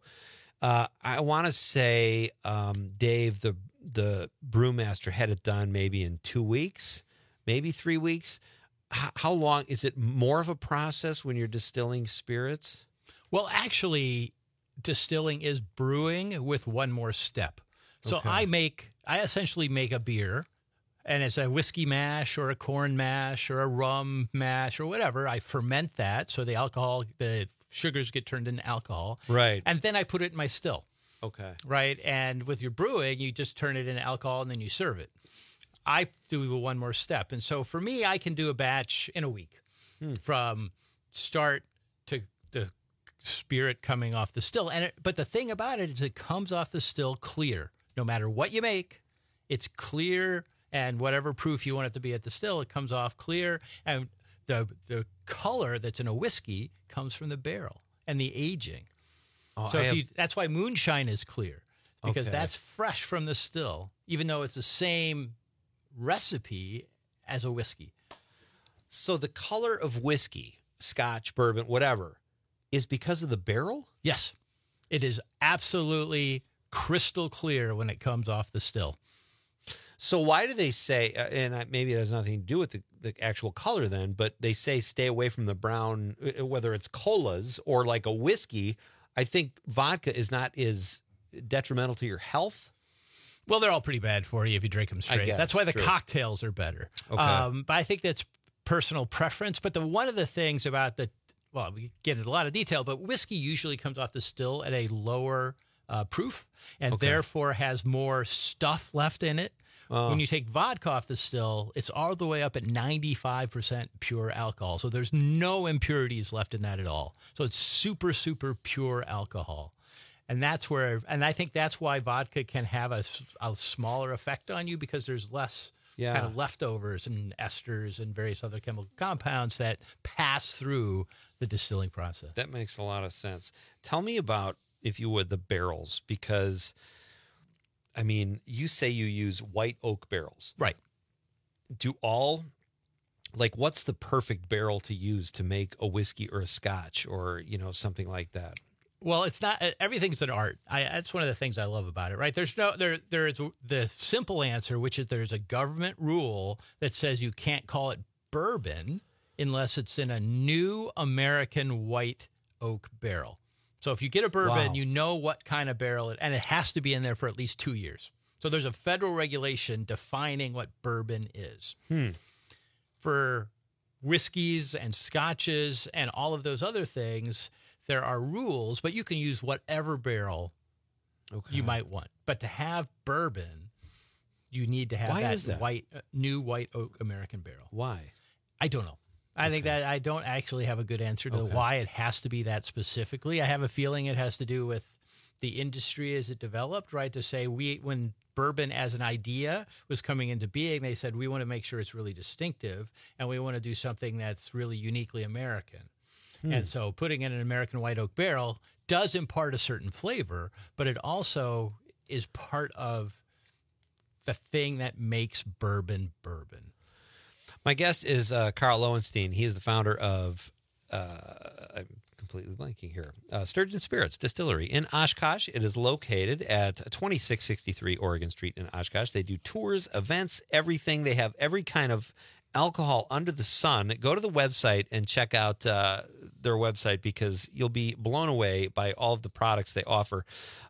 I want to say Dave, the brewmaster, had it done maybe in 2 weeks, maybe 3 weeks. How long? Is it more of a process when you're distilling spirits? Well, actually, distilling is brewing with one more step. So I essentially make a beer, and it's a whiskey mash or a corn mash or a rum mash or whatever. I ferment that so the sugars get turned into alcohol. Right. And then I put it in my still. Okay. Right. And with your brewing, you just turn it into alcohol and then you serve it. I do the one more step. And so for me, I can do a batch in a week from start to the spirit coming off the still. But the thing about it is it comes off the still clear. No matter what you make, it's clear, and whatever proof you want it to be at the still, it comes off clear. And the color that's in a whiskey comes from the barrel and the aging. That's why moonshine is clear, because that's fresh from the still, even though it's the same recipe as a whiskey. So the color of whiskey, Scotch, bourbon, whatever, is because of the barrel? Yes. It is absolutely crystal clear when it comes off the still. So why do they say, and maybe it has nothing to do with the actual color then, but they say stay away from the brown, whether it's colas or like a whiskey. I think vodka is not as detrimental to your health. Well, they're all pretty bad for you if you drink them straight. That's why the cocktails are better. Okay. But I think that's personal preference. But one of the things about we get into a lot of detail, but whiskey usually comes off the still at a lower proof and therefore has more stuff left in it. When you take vodka off the still, it's all the way up at 95% pure alcohol. So there's no impurities left in that at all. So it's super, super pure alcohol. And I think that's why vodka can have a smaller effect on you, because there's less kind of leftovers and esters and various other chemical compounds that pass through the distilling process. That makes a lot of sense. Tell me about, if you would, the barrels, because I mean, you say you use white oak barrels. Right. What's the perfect barrel to use to make a whiskey or a scotch or, something like that? Well, it's not, everything's an art. That's one of the things I love about it, right? There is the simple answer, which is there's a government rule that says you can't call it bourbon unless it's in a new American white oak barrel. So if you get a bourbon, you know what kind of barrel and it has to be in there for at least 2 years. So there's a federal regulation defining what bourbon is. For whiskeys and scotches and all of those other things, there are rules, but you can use whatever barrel you might want. But to have bourbon, you need to have that new white oak American barrel. Why? I don't know. I think that I don't actually have a good answer to why it has to be that specifically. I have a feeling it has to do with the industry as it developed, right? To say when bourbon as an idea was coming into being, they said, we want to make sure it's really distinctive and we want to do something that's really uniquely American. And so putting in an American white oak barrel does impart a certain flavor, but it also is part of the thing that makes bourbon bourbon. My guest is Carl Lowenstein. He is the founder of, I'm completely blanking here, Sturgeon Spirits Distillery in Oshkosh. It is located at 2663 Oregon Street in Oshkosh. They do tours, events, everything. They have every kind of alcohol under the sun. Go to the website and check out their website, because you'll be blown away by all of the products they offer.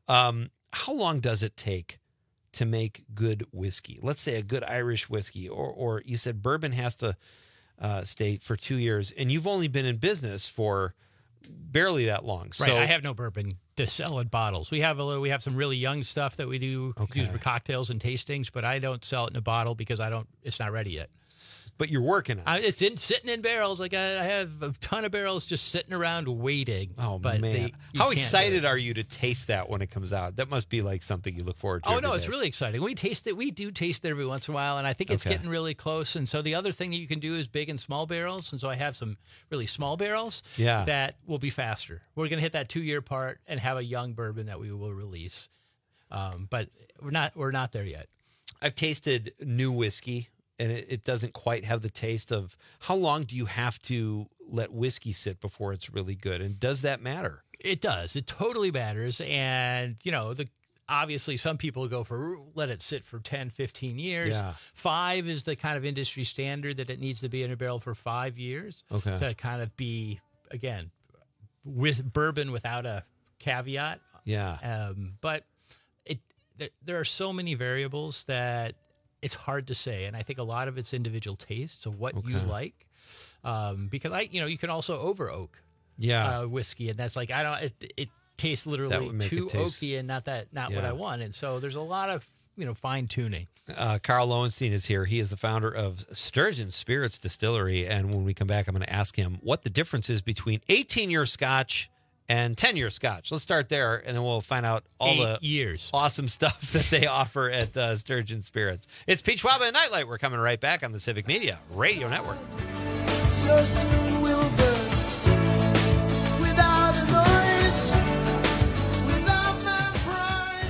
How long does it take to make good whiskey? Let's say a good Irish whiskey, or you said bourbon has to stay for 2 years, and you've only been in business for barely that long. Right. So I have no bourbon to sell in bottles. We have some really young stuff that we do use for cocktails and tastings, but I don't sell it in a bottle because it's not ready yet. But you're working on it. It's sitting in barrels. Like I have a ton of barrels just sitting around waiting. Oh, but man. How excited are you to taste that when it comes out? That must be like something you look forward to. Oh, no, it's really exciting. We taste it. We do taste it every once in a while, and I think it's getting really close. And so the other thing that you can do is big and small barrels. And so I have some really small barrels that will be faster. We're going to hit that 2-year part and have a young bourbon that we will release. But we're not there yet. I've tasted new whiskey, and it doesn't quite have the taste of. How long do you have to let whiskey sit before it's really good? And does that matter? It does. It totally matters. And, obviously some people go for let it sit for 10, 15 years. Yeah. 5 is the kind of industry standard that it needs to be in a barrel for 5 years. Okay. To kind of be, again, with bourbon without a caveat. Yeah. But there are so many variables that it's hard to say, and I think a lot of it's individual taste. So what you like, because you can also over oak, whiskey, and that's like it tastes literally too oaky and not what I want, and so there's a lot of fine tuning. Carl Lowenstein is here. He is the founder of Sturgeon Spirits Distillery, and when we come back, I'm going to ask him what the difference is between 18-year Scotch and 10-year Scotch. Let's start there, and then we'll find out all the awesome stuff that they offer at Sturgeon Spirits. It's Pete Schwab and Nightlight. We're coming right back on the Civic Media Radio Network. So soon we'll burn without a noise, without my pride.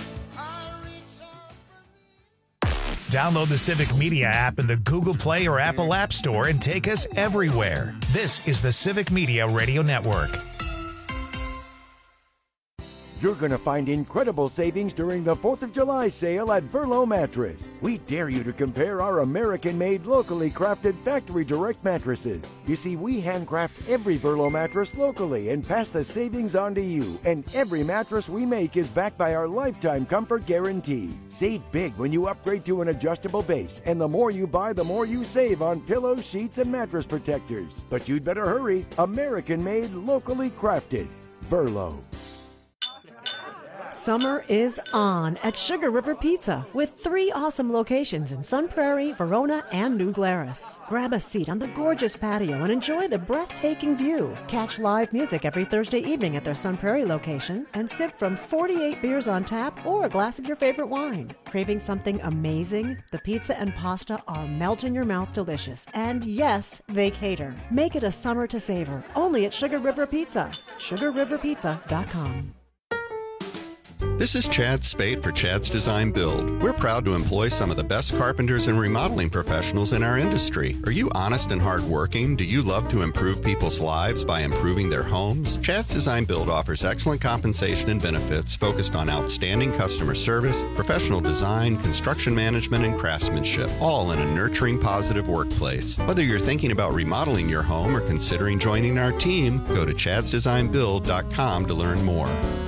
Download the Civic Media app in the Google Play or Apple App Store and take us everywhere. This is the Civic Media Radio Network. You're going to find incredible savings during the 4th of July sale at Verlo Mattress. We dare you to compare our American-made, locally crafted factory direct mattresses. You see, we handcraft every Verlo mattress locally and pass the savings on to you. And every mattress we make is backed by our lifetime comfort guarantee. Save big when you upgrade to an adjustable base, and the more you buy, the more you save on pillows, sheets, and mattress protectors. But you'd better hurry. American-made, locally crafted. Verlo. Summer is on at Sugar River Pizza with 3 awesome locations in Sun Prairie, Verona, and New Glarus. Grab a seat on the gorgeous patio and enjoy the breathtaking view. Catch live music every Thursday evening at their Sun Prairie location and sip from 48 beers on tap or a glass of your favorite wine. Craving something amazing? The pizza and pasta are melt-in-your-mouth delicious. And yes, they cater. Make it a summer to savor, only at Sugar River Pizza. SugarRiverPizza.com. This is Chad Spade for Chad's Design Build. We're proud to employ some of the best carpenters and remodeling professionals in our industry. Are you honest and hardworking? Do you love to improve people's lives by improving their homes? Chad's Design Build offers excellent compensation and benefits focused on outstanding customer service, professional design, construction management, and craftsmanship, all in a nurturing, positive workplace. Whether you're thinking about remodeling your home or considering joining our team, go to chadsdesignbuild.com to learn more.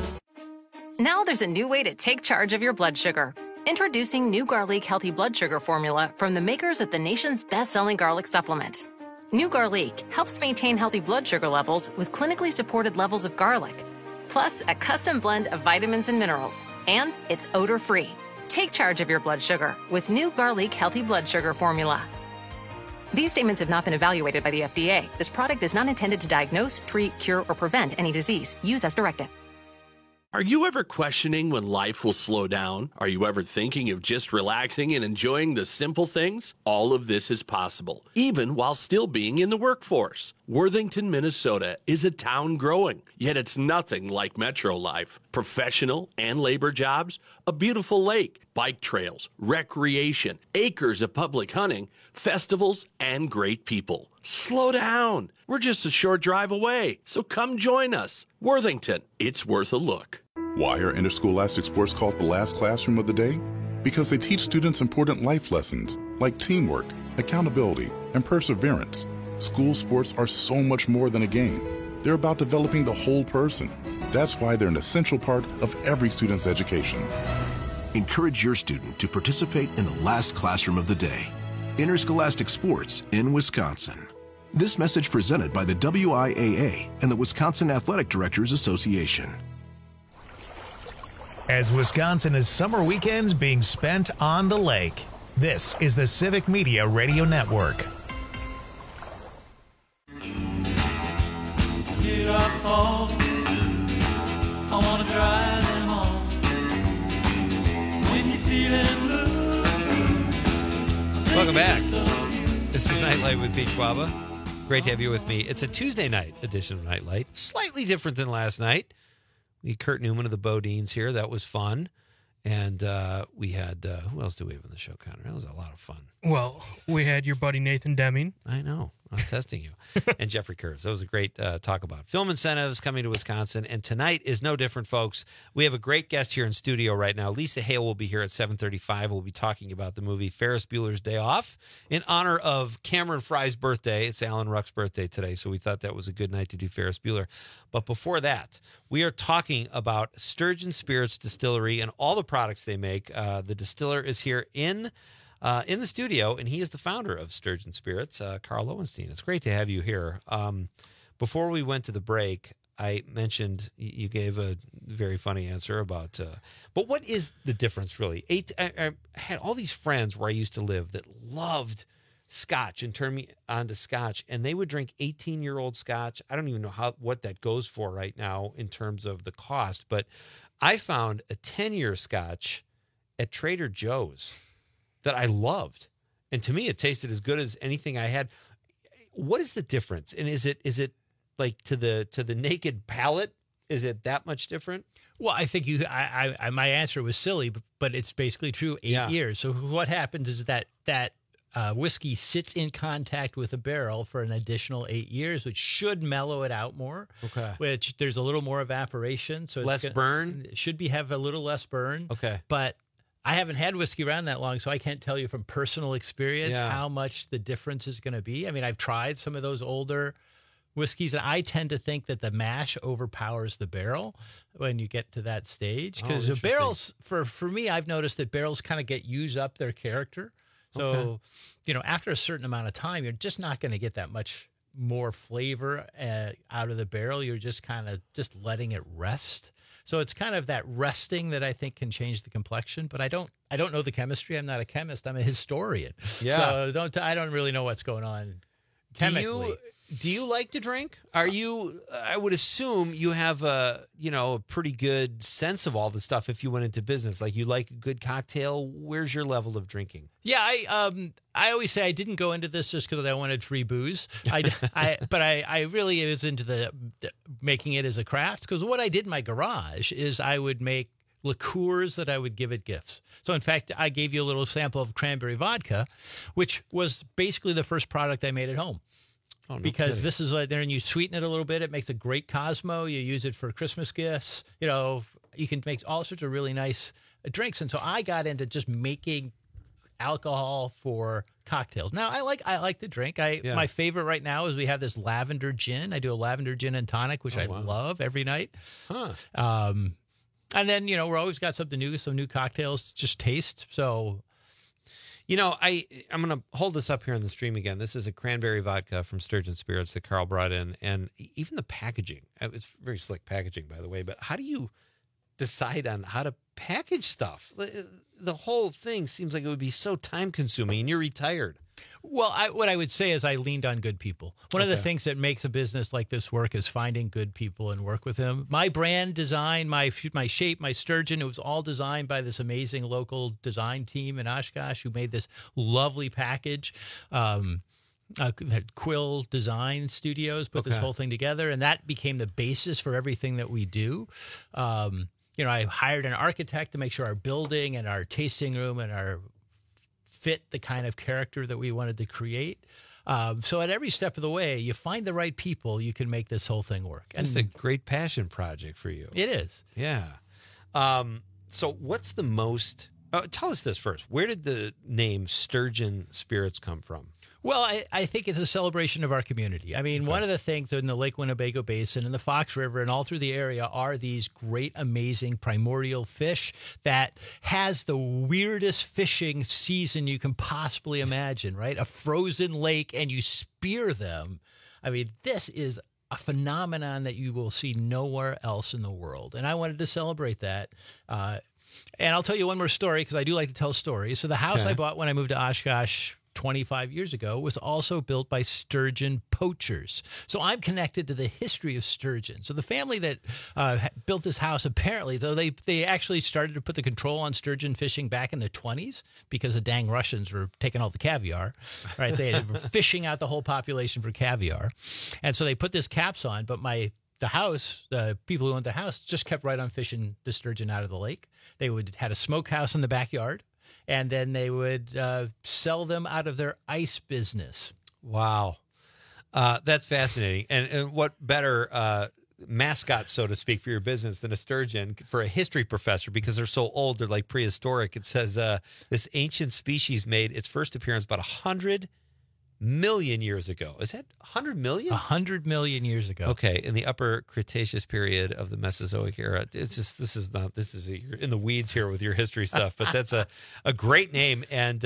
Now there's a new way to take charge of your blood sugar. Introducing New Garlic Healthy Blood Sugar Formula from the makers of the nation's best-selling garlic supplement. New Garlic helps maintain healthy blood sugar levels with clinically supported levels of garlic, plus a custom blend of vitamins and minerals, and it's odor-free. Take charge of your blood sugar with New Garlic Healthy Blood Sugar Formula. These statements have not been evaluated by the FDA. This product is not intended to diagnose, treat, cure, or prevent any disease. Use as directed. Are you ever questioning when life will slow down? Are you ever thinking of just relaxing and enjoying the simple things? All of this is possible, even while still being in the workforce. Worthington, Minnesota is a town growing, yet it's nothing like metro life. Professional and labor jobs, a beautiful lake, bike trails, recreation, acres of public hunting, festivals, and great people. Slow down. We're just a short drive away, so come join us. Worthington, it's worth a look. Why are interscholastic sports called the last classroom of the day? Because they teach students important life lessons like teamwork, accountability, and perseverance. School sports are so much more than a game. They're about developing the whole person. That's why they're an essential part of every student's education. Encourage your student to participate in the last classroom of the day. Interscholastic sports in Wisconsin. This message presented by the WIAA and the Wisconsin Athletic Directors Association. As Wisconsin summer weekends being spent on the lake, this is the Civic Media Radio Network. Get up home. I want to drive them home. When you're feeling blue. Welcome back. This is Nightlight with Pete Schwaba. Great to have you with me. It's a Tuesday night edition of Nightlight. Slightly different than last night. We had Kurt Newman of the Bodines here. That was fun. And we had, who else do we have on the show, Connor? That was a lot of fun. Well, we had your buddy Nathan Deming. I know. I was testing you. And Jeffrey Kurz. That was a great talk about film incentives coming to Wisconsin. And tonight is no different, folks. We have a great guest here in studio right now. Lisa Hale will be here at 7:35. We'll be talking about the movie Ferris Bueller's Day Off in honor of Cameron Fry's birthday. It's Alan Ruck's birthday today, so we thought that was a good night to do Ferris Bueller. But before that, we are talking about Sturgeon Spirits Distillery and all the products they make. The distiller is here in the studio, and he is the founder of Sturgeon Spirits, Carl Lowenstein. It's great to have you here. Before we went to the break, I mentioned you gave a very funny answer about, but what is the difference really? I had all these friends where I used to live that loved Scotch and turned me on to Scotch, and they would drink 18-year-old Scotch. I don't even know what that goes for right now in terms of the cost, but I found a 10-year Scotch at Trader Joe's that I loved. And to me, it tasted as good as anything I had. What is the difference? And is it like to the naked palate? Is it that much different? Well, I think my answer was silly, but it's basically true. 8 years. So what happens is that whiskey sits in contact with a barrel for an additional 8 years, which should mellow it out more. Okay. Which there's a little more evaporation, so Less burn? It should have a little less burn. Okay. But I haven't had whiskey around that long, so I can't tell you from personal experience how much the difference is going to be. I mean, I've tried some of those older whiskeys, and I tend to think that the mash overpowers the barrel when you get to that stage. Because the barrels, for me, I've noticed that barrels kind of use up their character. So, after a certain amount of time, you're just not going to get that much more flavor out of the barrel. You're just kind of just letting it rest. So it's kind of that resting that I think can change the complexion. But I don't know the chemistry. I'm not a chemist. I'm a historian. Yeah. So I don't really know what's going on chemically. Do you like to drink? I would assume you have a pretty good sense of all the stuff if you went into business. Like, you like a good cocktail. Where's your level of drinking? Yeah, I always say I didn't go into this just because I wanted free booze. But I really was into the making it as a craft, because what I did in my garage is I would make liqueurs that I would give at gifts. So in fact, I gave you a little sample of cranberry vodka, which was basically the first product I made at home. Oh, no because kidding. this is there, and you sweeten it a little bit. It makes a great Cosmo. You use it for Christmas gifts. You can make all sorts of really nice drinks. And so I got into just making alcohol for cocktails. Now I like to drink. My favorite right now is we have this lavender gin. I do a lavender gin and tonic, which I love every night. Huh. And then we're always got something new, some new cocktails to just taste. So. I'm going to hold this up here on the stream again. This is a cranberry vodka from Sturgeon Spirits that Carl brought in. And even the packaging, it's very slick packaging, by the way. But how do you decide on how to package stuff? The whole thing seems like it would be so time consuming, and you're retired. Well, what I would say is I leaned on good people. One of the things that makes a business like this work is finding good people and work with them. My brand design, my shape, my sturgeon, it was all designed by this amazing local design team in Oshkosh who made this lovely package. Quill Design Studios put this whole thing together, and that became the basis for everything that we do. I hired an architect to make sure our building and our tasting room and our fit the kind of character that we wanted to create. So at every step of the way, you find the right people, you can make this whole thing work. And it's a great passion project for you. It is. Yeah. So what's the most... tell us this first. Where did the name Sturgeon Spirits come from? Well, I think it's a celebration of our community. I mean, one of the things in the Lake Winnebago Basin and the Fox River and all through the area are these great, amazing primordial fish that has the weirdest fishing season you can possibly imagine, right? A frozen lake, and you spear them. I mean, this is a phenomenon that you will see nowhere else in the world. And I wanted to celebrate that. And I'll tell you one more story, because I do like to tell stories. So the house I bought when I moved to Oshkosh 25 years ago was also built by sturgeon poachers. So I'm connected to the history of sturgeon. So the family that built this house, apparently, though they actually started to put the control on sturgeon fishing back in the 20s because the dang Russians were taking all the caviar, right? They were fishing out the whole population for caviar. And so they put this caps on, but the people who owned the house just kept right on fishing the sturgeon out of the lake. They had a smokehouse in the backyard, and then they would sell them out of their ice business. Wow. That's fascinating. And what better mascot, so to speak, for your business than a sturgeon for a history professor, because they're so old, they're like prehistoric. It says this ancient species made its first appearance about 100 million years ago. Is that 100 million? 100 million years ago. Okay, in the Upper Cretaceous period of the Mesozoic era. This is you're in the weeds here with your history stuff, but that's a great name. And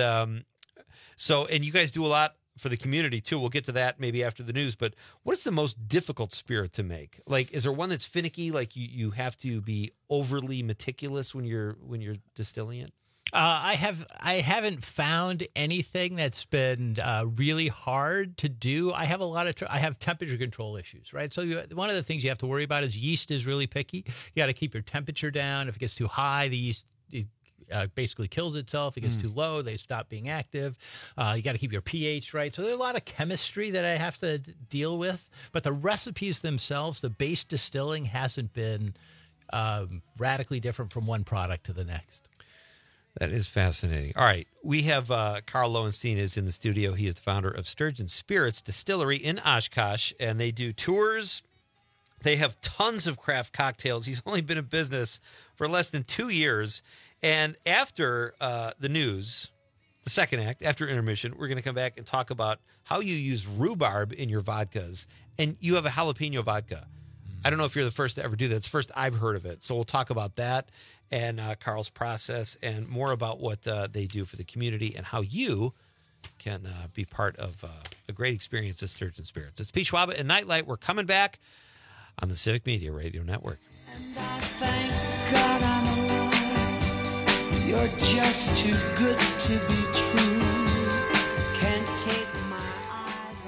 and you guys do a lot for the community too. We'll get to that maybe after the news. But what is the most difficult spirit to make? Like, is there one that's finicky? Like you have to be overly meticulous when you're distilling it? I haven't found anything that's been really hard to do. I have I have temperature control issues, right? So one of the things you have to worry about is yeast is really picky. You got to keep your temperature down. If it gets too high, the yeast basically kills itself. If it gets too low, they stop being active. You got to keep your pH right. So there's a lot of chemistry that I have to deal with. But the recipes themselves, the base distilling hasn't been radically different from one product to the next. That is fascinating. All right. We have Carl Lowenstein is in the studio. He is the founder of Sturgeon Spirits Distillery in Oshkosh, and they do tours. They have tons of craft cocktails. He's only been in business for less than 2 years. And after the news, the second act, after intermission, we're going to come back and talk about how you use rhubarb in your vodkas. And you have a jalapeno vodka. I don't know if you're the first to ever do that. It's the first I've heard of it. So we'll talk about that and Carl's process and more about what they do for the community and how you can be part of a great experience at Sturgeon Spirits. It's Pete Schwaba and Nightlight. We're coming back on the Civic Media Radio Network. And I thank God I'm alive. You're just too good to be true. Can't take my eyes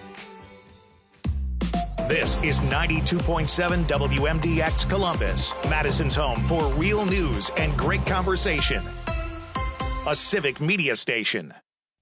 off. This is 92.7 WMDX Columbus, Madison's home for real news and great conversation. A Civic Media station.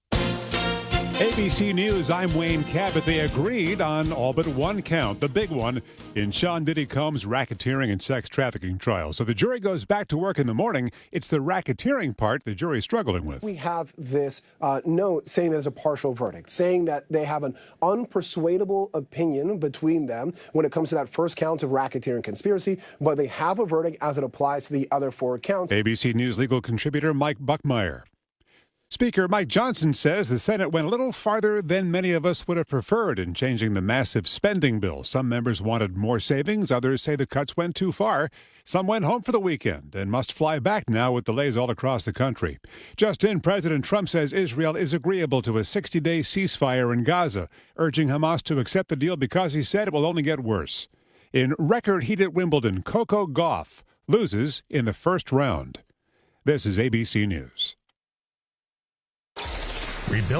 ABC News, I'm Wayne Cabot. They agreed on all but one count, the big one, in Sean Diddy Combs' racketeering and sex trafficking trial. So the jury goes back to work in the morning. It's the racketeering part the jury's struggling with. We have this note saying there's a partial verdict, saying that they have an unpersuadable opinion between them when it comes to that first count of racketeering conspiracy, but they have a verdict as it applies to the other 4 counts. ABC News legal contributor Mike Buckmeyer. Speaker Mike Johnson says the Senate went a little farther than many of us would have preferred in changing the massive spending bill. Some members wanted more savings. Others say the cuts went too far. Some went home for the weekend and must fly back now with delays all across the country. Just in, President Trump says Israel is agreeable to a 60-day ceasefire in Gaza, urging Hamas to accept the deal because he said it will only get worse. In record heat at Wimbledon, Coco Gauff loses in the first round. This is ABC News. Rebuild